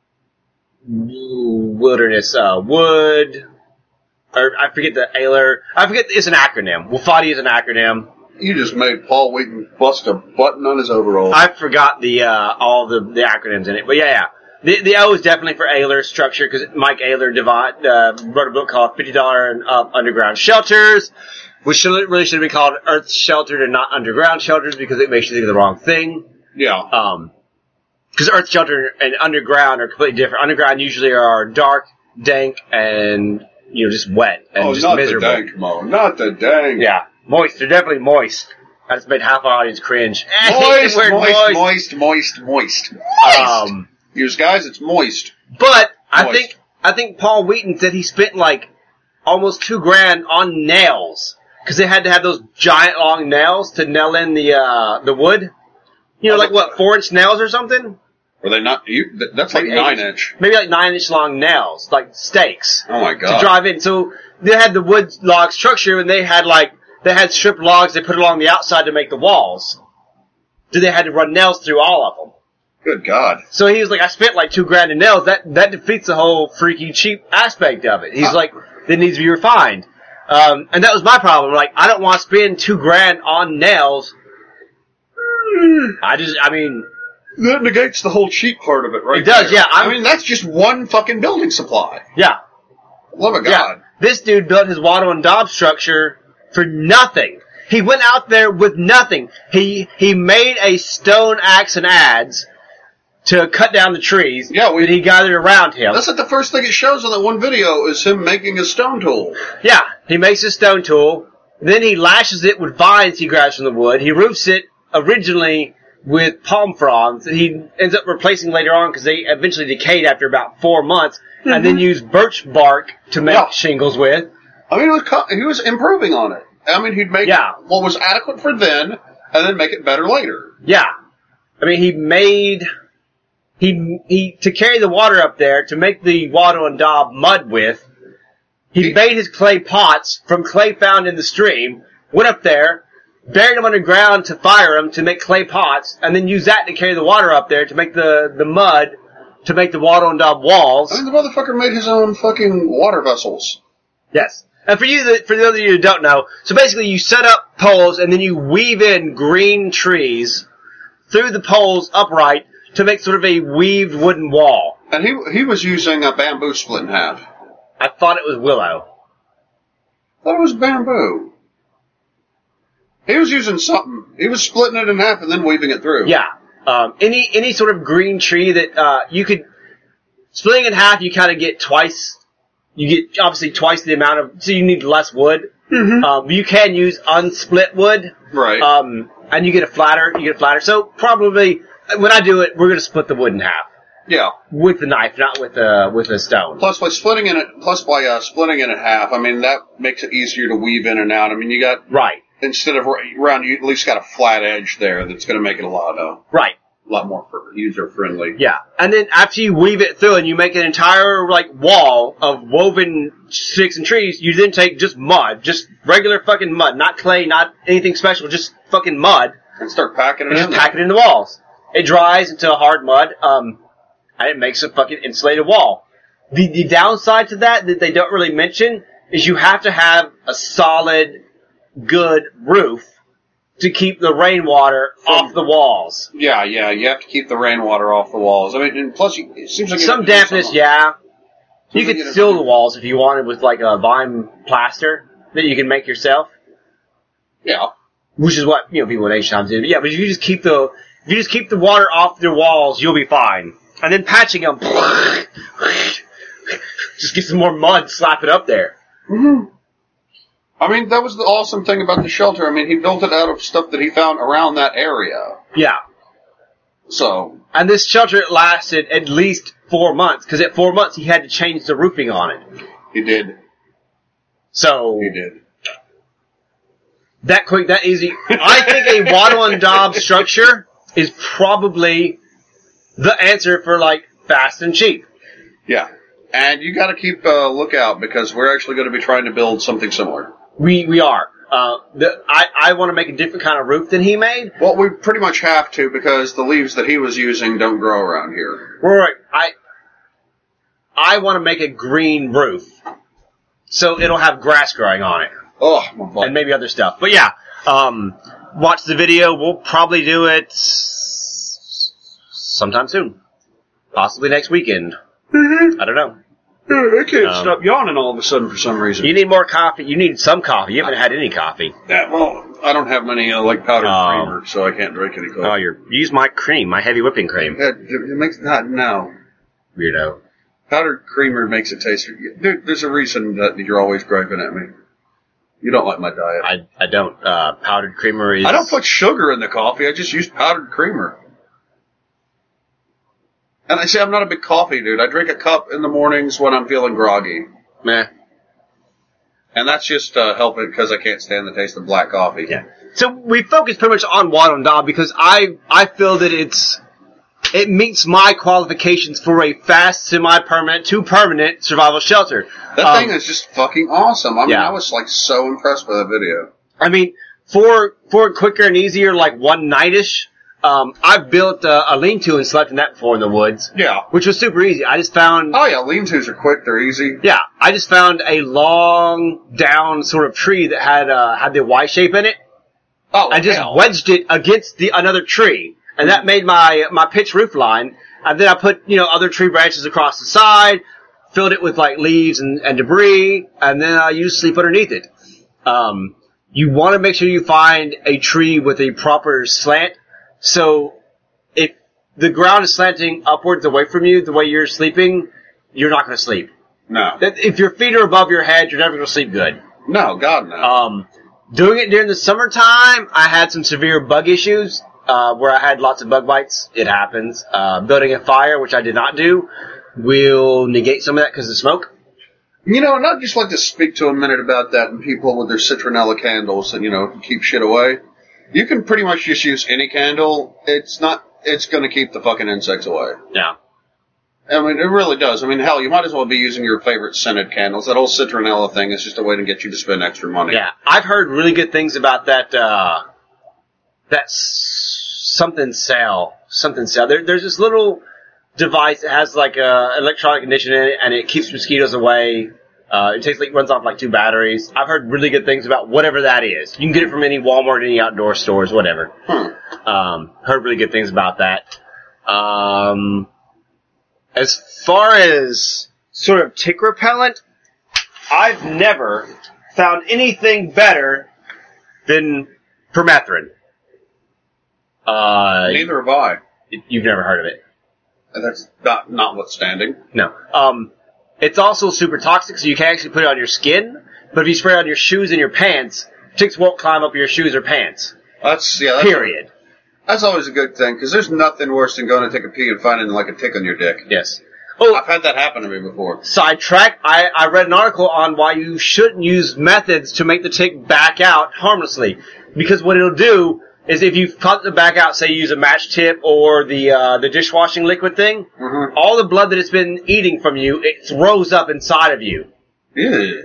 Wilderness, wood, or I forget the Ailer. I forget, it's an acronym. Wafati is an acronym. You just made Paul Wheaton bust a button on his overall. I forgot all the acronyms in it, but yeah. The O is definitely for Ailer structure, because Mike Ailer wrote a book called $50 and Up Underground Shelters, which really should have been called Earth Sheltered and not Underground Shelters, because it makes you think of the wrong thing. Yeah. Because Earth Shelter and Underground are completely different. Underground usually are dark, dank, and, just wet and just not miserable. The dank, Mo. Not the dank. Yeah. Moist. They're definitely moist. I just made half our audience cringe. Moist. Use guys, it's moist. But Moist. I think Paul Wheaton said he spent like almost $2,000 on nails, because they had to have those giant long nails to nail in the wood. 4-inch nails or something. Were they not? That's like 9-inch. Maybe like 9-inch long nails, like stakes. Oh my god! To drive in. So they had the wood log structure, and they had stripped logs they put along the outside to make the walls. So they had to run nails through all of them. Good God. So he was like, I spent like $2,000 in nails. That defeats the whole freaky cheap aspect of it. He's like, it needs to be refined. And that was my problem. Like, I don't want to spend $2,000 on nails. That negates the whole cheap part of it, right? It does, there. yeah. That's just one fucking building supply. Yeah. Love of God. Yeah. This dude built his Wattle and Daub structure for nothing. He went out there with nothing. He made a stone axe and adze to cut down the trees that he gathered around him. That's like the first thing it shows on that one video is him making a stone tool. Yeah, he makes a stone tool. Then he lashes it with vines he grabs from the wood. He roofs it originally with palm fronds that he ends up replacing later on because they eventually decayed after about 4 months, and then used birch bark to make shingles with. I mean, he was improving on it. I mean, he'd make what was adequate for then, and then make it better later. Yeah. I mean, he to carry the water up there, to make the Wattle and Daub mud with, he made his clay pots from clay found in the stream, went up there, buried them underground to fire them to make clay pots, and then used that to carry the water up there to make the mud to make the Wattle and Daub walls. I mean, the motherfucker made his own fucking water vessels. Yes. And for those of you who don't know, so basically you set up poles and then you weave in green trees through the poles upright to make sort of a weaved wooden wall. And he was using a bamboo split in half. I thought it was willow. I thought it was bamboo. He was using something. He was splitting it in half and then weaving it through. Yeah. Any sort of green tree that, you could, splitting in half, you kind of get twice. You get obviously twice the amount of, so you need less wood. Mm-hmm. You can use unsplit wood. Right. And you get a flatter. So probably, when I do it, we're going to split the wood in half. Yeah. With the knife, not with a stone. Plus by splitting it in half, I mean, that makes it easier to weave in and out. I mean, you got, right. Instead of round, you at least got a flat edge there that's going to make it a lot more user friendly. Yeah. And then after you weave it through and you make an entire, wall of woven sticks and trees, you then take just mud, just regular fucking mud, not clay, not anything special, just fucking mud. And start packing it in. Just pack it in the walls. It dries into a hard mud, and it makes a fucking insulated wall. The downside to that they don't really mention is you have to have a solid, good roof to keep the rainwater off the walls. Yeah, you have to keep the rainwater off the walls. I mean, and plus, it seems like some dampness, yeah. You could seal the walls if you wanted with a vine plaster that you can make yourself. Yeah. Which is what, people in ancient times did. Yeah, but if you just keep the water off the walls, you'll be fine. And then patching them, just get some more mud, slap it up there. Mm-hmm. I mean, that was the awesome thing about the shelter. I mean, he built it out of stuff that he found around that area. Yeah. So. And this shelter lasted at least 4 months, because at 4 months he had to change the roofing on it. He did. So. He did. That quick, that easy. I think a Wattle and Daub structure is probably the answer for, fast and cheap. Yeah. And you gotta keep a lookout, because we're actually going to be trying to build something similar. We are. I want to make a different kind of roof than he made. Well, we pretty much have to, because the leaves that he was using don't grow around here. Right. I want to make a green roof. So it'll have grass growing on it. Oh, my God. And maybe other stuff. But yeah, watch the video. We'll probably do it sometime soon. Possibly next weekend. Mm-hmm. I don't know. I can't stop yawning all of a sudden for some reason. You need more coffee. You need some coffee. You haven't had any coffee. Yeah, well, I don't have many powdered creamer, so I can't drink any coffee. Oh, use my cream, my heavy whipping cream. It makes no. Weirdo. Powdered creamer makes it taste. Dude, there's a reason that you're always griping at me. You don't like my diet. I don't. Powdered creamer is. I don't put sugar in the coffee. I just use powdered creamer. And I say I'm not a big coffee dude. I drink a cup in the mornings when I'm feeling groggy. Meh. And that's just helping because I can't stand the taste of black coffee. Yeah. So we focus pretty much on Wattle and Daub because I feel that it meets my qualifications for a fast, semi-permanent to permanent survival shelter. That thing is just fucking awesome. I mean, I was so impressed by that video. I mean, for quicker and easier, one nightish. I've built a lean-to and slept in that before in the woods. Yeah. Which was super easy. I just found... Oh, yeah, lean-tos are quick. They're easy. Yeah. I just found a long down sort of tree that had the Y shape in it. Oh, I just wedged it against another tree. And that made my pitch roof line. And then I put, other tree branches across the side, filled it with, leaves and debris, and then you just sleep underneath it. You want to make sure you find a tree with a proper slant. So, if the ground is slanting upwards away from you, the way you're sleeping, you're not going to sleep. No. If your feet are above your head, you're never going to sleep good. No, God, no. Doing it during the summertime, I had some severe bug issues. where I had lots of bug bites. It happens. Building a fire, which I did not do, will negate some of that because of smoke. And I'd just like to speak to a minute about that and people with their citronella candles and, keep shit away. You can pretty much just use any candle. It's going to keep the fucking insects away. Yeah. I mean, it really does. I mean, hell, you might as well be using your favorite scented candles. That whole citronella thing is just a way to get you to spend extra money. Yeah. I've heard really good things about that, something cell. There's this little device that has like a electronic ignition in it, and it keeps mosquitoes away. It runs off like 2 batteries. I've heard really good things about whatever that is. You can get it from any Walmart, any outdoor stores, whatever. Heard really good things about that. As far as sort of tick repellent, I've never found anything better than permethrin. Neither have I. You've never heard of it. That's notwithstanding. No. It's also super toxic, so you can actually put it on your skin, but if you spray it on your shoes and your pants, ticks won't climb up your shoes or pants. That's Period. That's always a good thing, because there's nothing worse than going to take a pee and finding like a tick on your dick. Yes. Oh, I've had that happen to me before. Sidetrack. I read an article on why you shouldn't use methods to make the tick back out harmlessly. Because what it'll do is if you cut the back out, say you use a match tip or the dishwashing liquid thing, all the blood that it's been eating from you, it throws up inside of you. Yeah.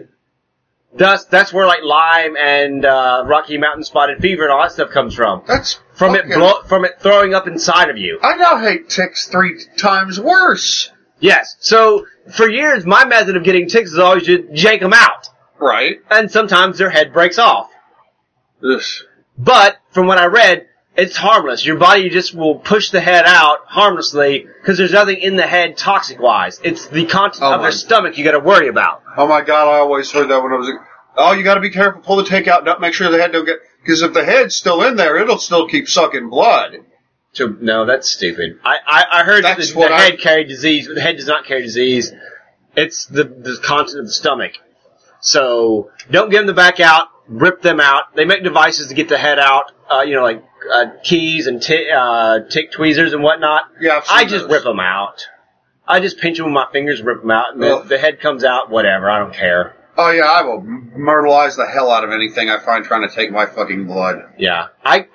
That's where like Lyme and Rocky Mountain spotted fever and all that stuff comes from. That's from it throwing up inside of you. I now hate ticks 3 times worse. Yes. So for years, my method of getting ticks is always to yank them out, Right. and sometimes their head breaks off. Ugh. But from what I read, it's harmless. Your body just will push the head out harmlessly because there's nothing in the head toxic-wise. It's the content of their stomach you got to worry about. Oh my god, I always heard that when I was you gotta be careful, pull the tick out, don't make sure the head don't get, because if the head's still in there, it'll still keep sucking blood. So, no, that's stupid. I heard that the head carried disease, but the head does not carry disease. It's the content of the stomach. So, don't give them the back out, rip them out. They make devices to get the head out, like keys and tick tweezers and whatnot. Yeah, I just rip them out. I just pinch them with my fingers, rip them out, and the head comes out, whatever, I don't care. Oh yeah, I will myrtleize the hell out of anything I find trying to take my fucking blood. Yeah.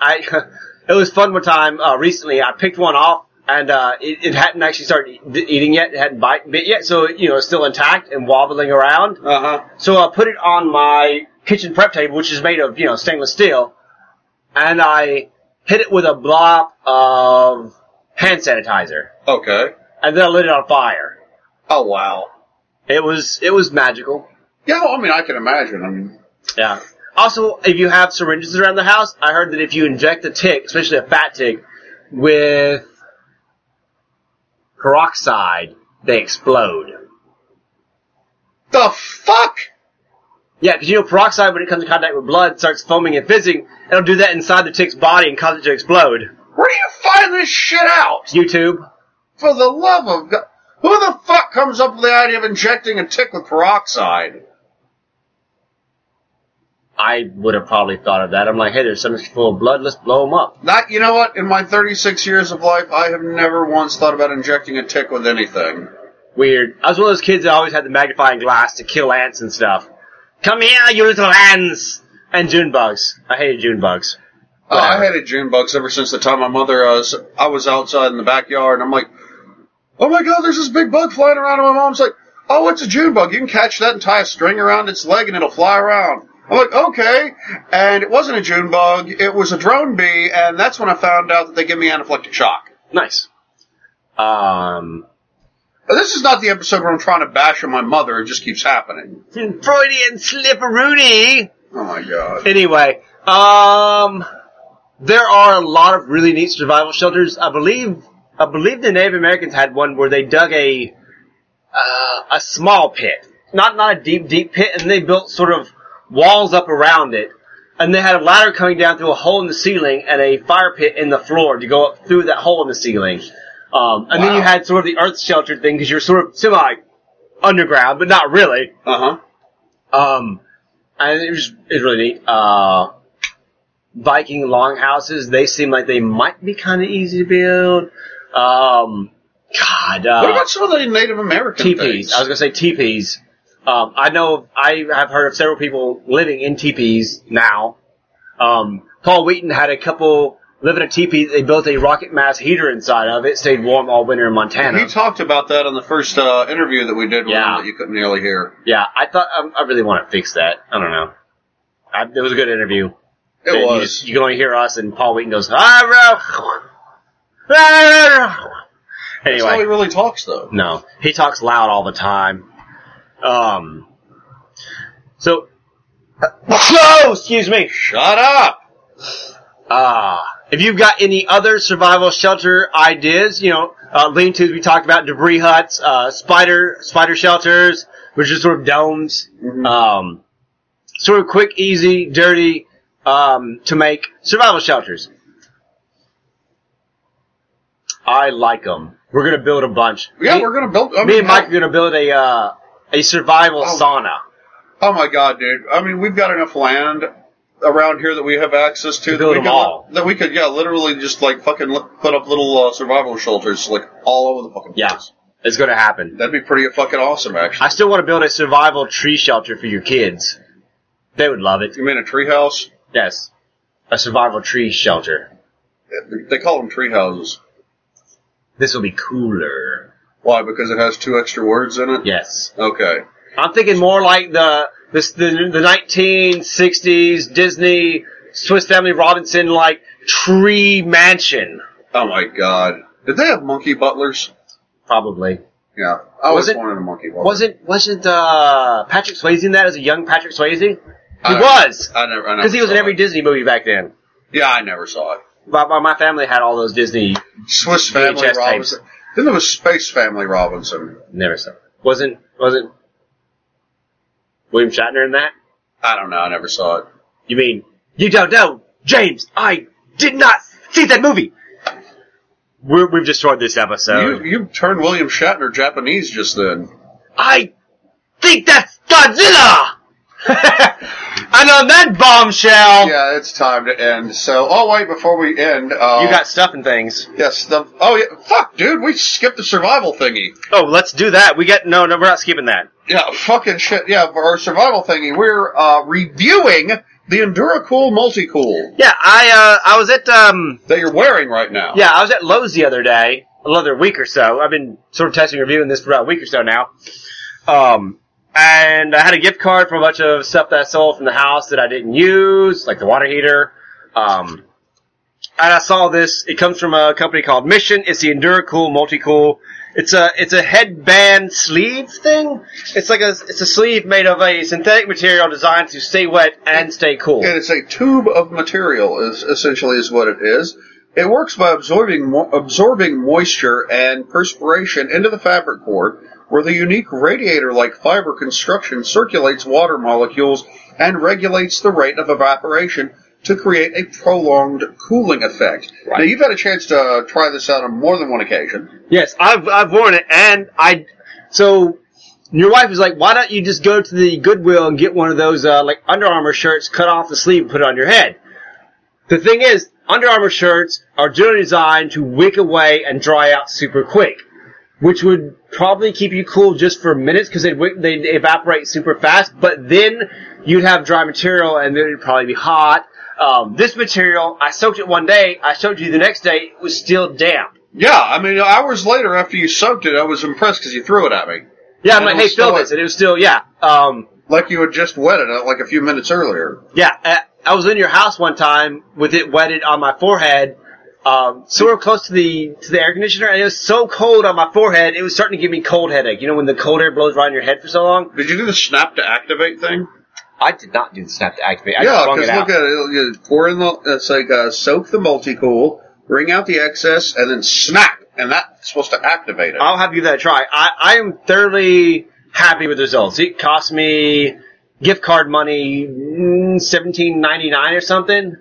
It was fun one time, recently, I picked one off, and, it hadn't actually started eating yet, it hadn't bit yet, so, it's still intact and wobbling around. So I put it on my kitchen prep table, which is made of, stainless steel, and I hit it with a blob of hand sanitizer. Okay. And then I lit it on fire. Oh wow. It was magical. Yeah, well, I mean, I can imagine. Yeah. Also, if you have syringes around the house, I heard that if you inject a tick, especially a fat tick, with peroxide, they explode. The fuck? Yeah, because peroxide, when it comes in contact with blood, starts foaming and fizzing. It'll do that inside the tick's body and cause it to explode. Where do you find this shit out? YouTube. For the love of God. Who the fuck comes up with the idea of injecting a tick with peroxide? I would have probably thought of that. I'm like, hey, there's something full of blood, let's blow them up. You know what? In my 36 years of life, I have never once thought about injecting a tick with anything. Weird. I was one of those kids that always had the magnifying glass to kill ants and stuff. Come here, you little ants! And June bugs. I hated June bugs. I hated June bugs ever since the time my mother, I was outside in the backyard, and I'm like, oh my god, there's this big bug flying around, and my mom's like, oh, it's a June bug. You can catch that and tie a string around its leg and it'll fly around. I'm like, okay. And it wasn't a June bug, it was a drone bee, and that's when I found out that they give me anaphylactic shock. Nice. This is not the episode where I'm trying to bash on my mother, it just keeps happening. Freudian slipperoonie! Oh my god. Anyway, there are a lot of really neat survival shelters. I believe the Native Americans had one where they dug a small pit. Not a deep pit, and they built sort of walls up around it. And they had a ladder coming down through a hole in the ceiling and a fire pit in the floor to go up through that hole in the ceiling. And then you had sort of the earth shelter thing, because you're sort of semi-underground, but not really. Uh-huh. And it was really neat. Viking longhouses, they seem like they might be kind of easy to build. What about some of the Native American teepees. things? I was going to say teepees. I have heard of several people living in teepees now. Paul Wheaton had a couple live in a teepee. They built a rocket mass heater inside of it. Stayed warm all winter in Montana. He talked about that on the first interview that we did with him that you couldn't really hear. Yeah, I thought I really want to fix that. I don't know. It was a good interview. It was. You can only hear us, and Paul Wheaton goes, Anyway. That's how he really talks, though. No. He talks loud all the time. Excuse me. Shut up! If you've got any other survival shelter ideas, lean-tos we talked about, debris huts, spider shelters, which are sort of domes, sort of quick, easy, dirty, to make survival shelters. I like them. We're gonna build a bunch. Yeah, we're gonna build. Me and Mike are gonna build a survival sauna. Oh my god, dude! I mean, we've got enough land around here that we have access to build them all. That we could, literally just fucking put up little survival shelters all over the fucking place. Yeah, it's gonna happen. That'd be pretty fucking awesome, actually. I still want to build a survival tree shelter for your kids. They would love it. You mean a tree house? Yes, a survival tree shelter. They call them tree houses. This will be cooler. Why? Because it has 2 extra words in it? Yes. Okay. I'm thinking more like the 1960s Disney Swiss Family Robinson tree mansion. Oh my god. Did they have monkey butlers? Probably. Yeah. I always wanted a monkey butler. Wasn't Patrick Swayze in that as a young Patrick Swayze? He was. I never Because he was in every Disney movie back then. Yeah, I never saw it. My family had all those Disney Swiss Family VHS Robinson. tapes. Then there was Space Family Robinson. Never saw it. Wasn't William Shatner in that? I don't know. I never saw it. You mean, you don't know, James, I did not see that movie. We've destroyed this episode. You turned William Shatner Japanese just then. I think that's Godzilla! And on that bombshell... Yeah, it's time to end. So, wait, before we end... you got stuff and things. Yes, fuck, dude, we skipped the survival thingy. Oh, let's do that. No, we're not skipping that. Yeah, fucking shit. Yeah, for our survival thingy, we're reviewing the Enduracool Multicool. Yeah, I was at... that you're wearing right now. Yeah, I was at Lowe's the other day, another week or so. I've been sort of testing and reviewing this for about a week or so now. And I had a gift card for a bunch of stuff that I sold from the house that I didn't use, like the water heater. And I saw this. It comes from a company called Mission. It's the Enduracool Multicool. It's a headband sleeve thing. It's a sleeve made of a synthetic material designed to stay wet and stay cool. And it's a tube of material, essentially is what it is. It works by absorbing moisture and perspiration into the fabric cord, where the unique radiator-like fiber construction circulates water molecules and regulates the rate of evaporation to create a prolonged cooling effect. Right. Now, you've had a chance to try this out on more than one occasion. Yes, I've worn it, and so your wife was like, why don't you just go to the Goodwill and get one of those, Under Armour shirts, cut off the sleeve and put it on your head. The thing is, Under Armour shirts are generally designed to wick away and dry out super quick, which would probably keep you cool just for minutes because they'd evaporate super fast, but then you'd have dry material and then it'd probably be hot. This material, I soaked it one day, I soaked it the next day, it was still damp. Yeah, I mean, hours later after you soaked it, I was impressed because you threw it at me. Yeah, I'm like, hey, fill this, and it was still, like you had just wetted it a few minutes earlier. Yeah, I was in your house one time with it wetted on my forehead, sort of close to the air conditioner, and it was so cold on my forehead, it was starting to give me cold headache. You know when the cold air blows right on your head for so long? Did you do the snap to activate thing? I did not do the snap to activate. I just because look at it. You pour in soak the multi-cool, wring out the excess, and then snap, and that's supposed to activate it. I'll have to give that a try. I am thoroughly happy with the results. It cost me gift card money, $17.99 or something.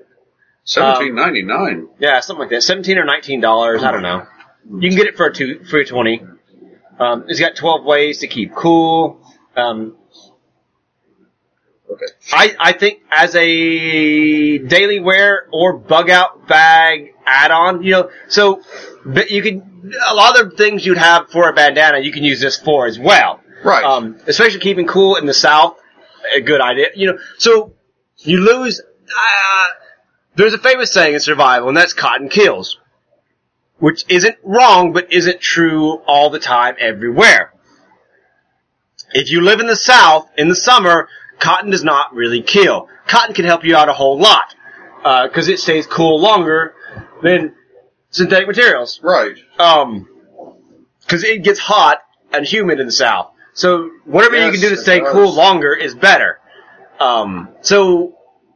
$17.99. Yeah, something like that. $17 or $19. I don't know. You can get it for $20. It's got 12 ways to keep cool. Okay. I think as a daily wear or bug out bag add-on, so but you can, a lot of the things you'd have for a bandana, you can use this for as well. Right. Especially keeping cool in the South, a good idea. So you lose, there's a famous saying in survival, and that's cotton kills. Which isn't wrong, but isn't true all the time everywhere. If you live in the South, in the summer, cotton does not really kill. Cotton can help you out a whole lot, because it stays cool longer than synthetic materials. Right. Because it gets hot and humid in the South. So whatever you can do to stay cool longer is better. So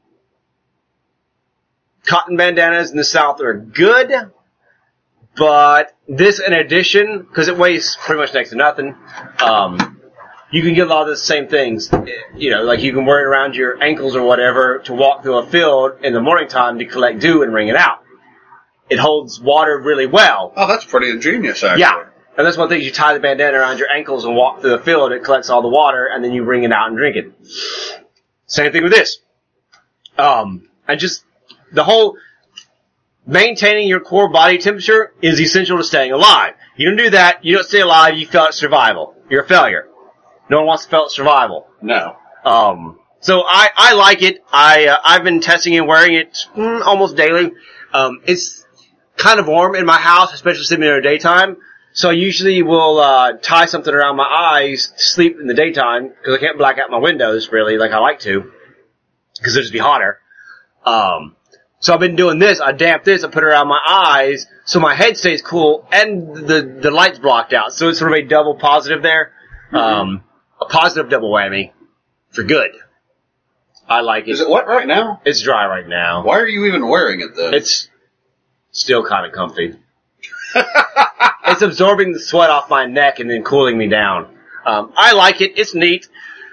cotton bandanas in the South are good, but this in addition, because it weighs pretty much next to nothing, you can get a lot of the same things. Like you can wear it around your ankles or whatever to walk through a field in the morning time to collect dew and wring it out. It holds water really well. Oh, that's pretty ingenious, actually. Yeah. And that's one thing, you tie the bandana around your ankles and walk through the field, it collects all the water, and then you wring it out and drink it. Same thing with this. And just the whole maintaining your core body temperature is essential to staying alive. You don't do that, you don't stay alive, you fail at survival. You're a failure. No one wants to fail at survival. No. So I like it. I've been testing and wearing it almost daily. It's kind of warm in my house, especially sleeping in the daytime. So I usually will tie something around my eyes to sleep in the daytime, because I can't black out my windows, really, like I like to, because it'll just be hotter. So I've been doing this. I damp this, I put it around my eyes, so my head stays cool, and the light's blocked out. So it's sort of a double positive there. Mm-hmm. A positive double whammy. For good. I like it. Is it wet right now? It's dry right now. Why are you even wearing it, then? It's still kind of comfy. It's absorbing the sweat off my neck and then cooling me down. I like it. It's neat.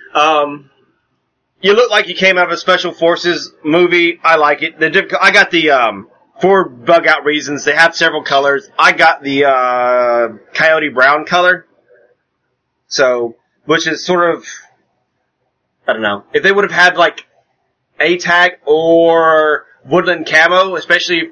You look like you came out of a Special Forces movie. I like it. I got the, for bug out reasons, they have several colors. I got the, coyote brown color. So, which is sort of, I don't know. If they would have had like ATAC or woodland camo, especially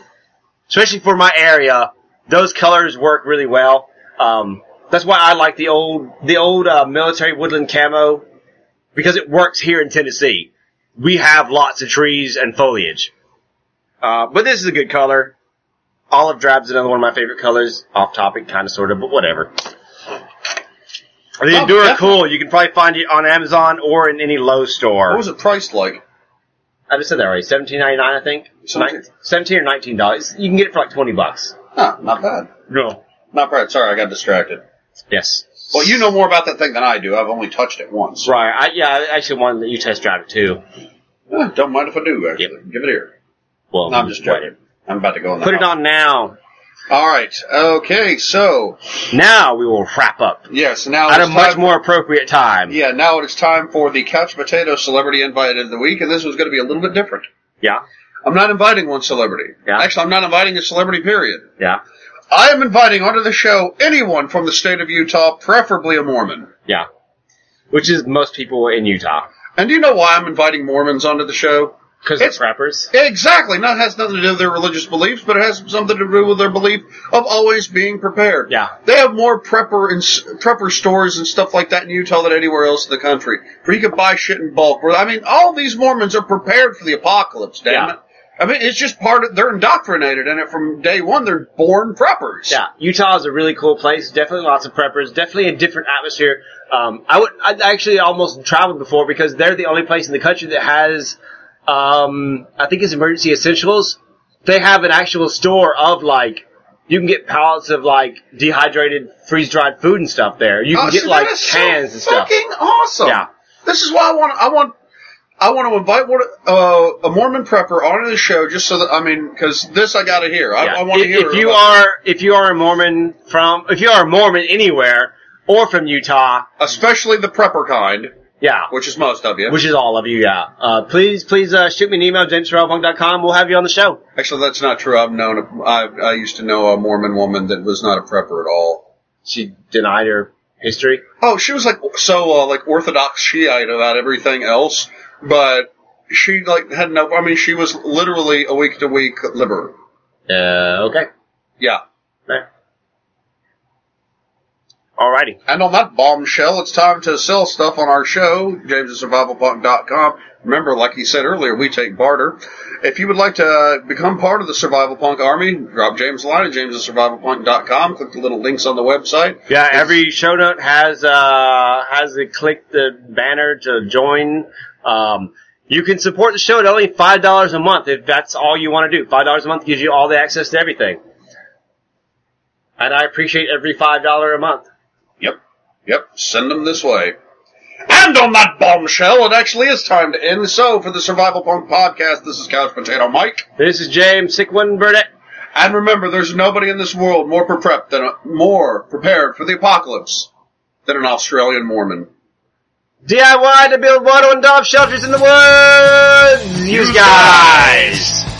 for my area, those colors work really well. That's why I like the old military woodland camo, because it works here in Tennessee. We have lots of trees and foliage. But this is a good color. Olive drab's another one of my favorite colors. Off topic, kind of, sort of, but whatever. The Endura Cool, you can probably find it on Amazon or in any Lowe's store. What was it priced like? I just said that right. $17.99, I think. $17 or $19. You can get it for like $20. Huh, not bad. No. Not bad. Sorry, I got distracted. Yes. Well, you know more about that thing than I do. I've only touched it once. Right. I actually wanted that you test drive it too. Don't mind if I do, actually. Yep. Give it here. Well, no, I'm just joking. I'm about to go in the Put house. it on now. All right. Okay, so. Now we will wrap up. Yes, now at a much more appropriate time. Yeah, now it's time for the Couch Potato Celebrity Invited of the Week, and this was going to be a little bit different. Yeah. I'm not inviting one celebrity. Yeah. Actually, I'm not inviting a celebrity, period. Yeah. I am inviting onto the show anyone from the state of Utah, preferably a Mormon. Yeah. Which is most people in Utah. And do you know why I'm inviting Mormons onto the show? Because they're preppers? Exactly. It has nothing to do with their religious beliefs, but it has something to do with their belief of always being prepared. Yeah. They have more prepper stores and stuff like that in Utah than anywhere else in the country, where you can buy shit in bulk. I mean, all these Mormons are prepared for the apocalypse, damn it. I mean, it's just they're indoctrinated in it from day one. They're born preppers. Yeah. Utah is a really cool place. Definitely lots of preppers. Definitely a different atmosphere. I actually almost traveled before because they're the only place in the country that has, I think it's Emergency Essentials. They have an actual store of you can get pallets of dehydrated, freeze-dried food and stuff there. You can get cans and stuff. Fucking awesome. Yeah. This is why I want to invite a Mormon prepper onto the show just so that, because this I gotta hear. I want to hear if you are a Mormon anywhere or from Utah, especially the prepper kind. Yeah. Which is most of you. Which is all of you, yeah. Please shoot me an email, james@rawpunk.com. We'll have you on the show. Actually, that's not true. I used to know a Mormon woman that was not a prepper at all. She denied her History? Oh, she was like like Orthodox Shiite about everything else, but she like had no. I mean, she was literally a week to week liberal. Okay. Yeah. Right. Alrighty. And on that bombshell, it's time to sell stuff on our show, JamesTheSurvivalPunk.com. Remember, like he said earlier, we take barter. If you would like to become part of the Survival Punk Army, drop James a line at JamesTheSurvivalPunk.com. Click the little links on the website. Yeah, every show note has click the banner to join. You can support the show at only $5 a month if that's all you want to do. $5 a month gives you all the access to everything. And I appreciate every $5 a month. Yep, send them this way. And on that bombshell, it actually is time to end. So, for the Survival Punk Podcast, this is Couch Potato Mike. This is James Sick One Burnett. And remember, there's nobody in this world more prepared for the apocalypse than an Australian Mormon. DIY to build water and dove shelters in the woods. You guys.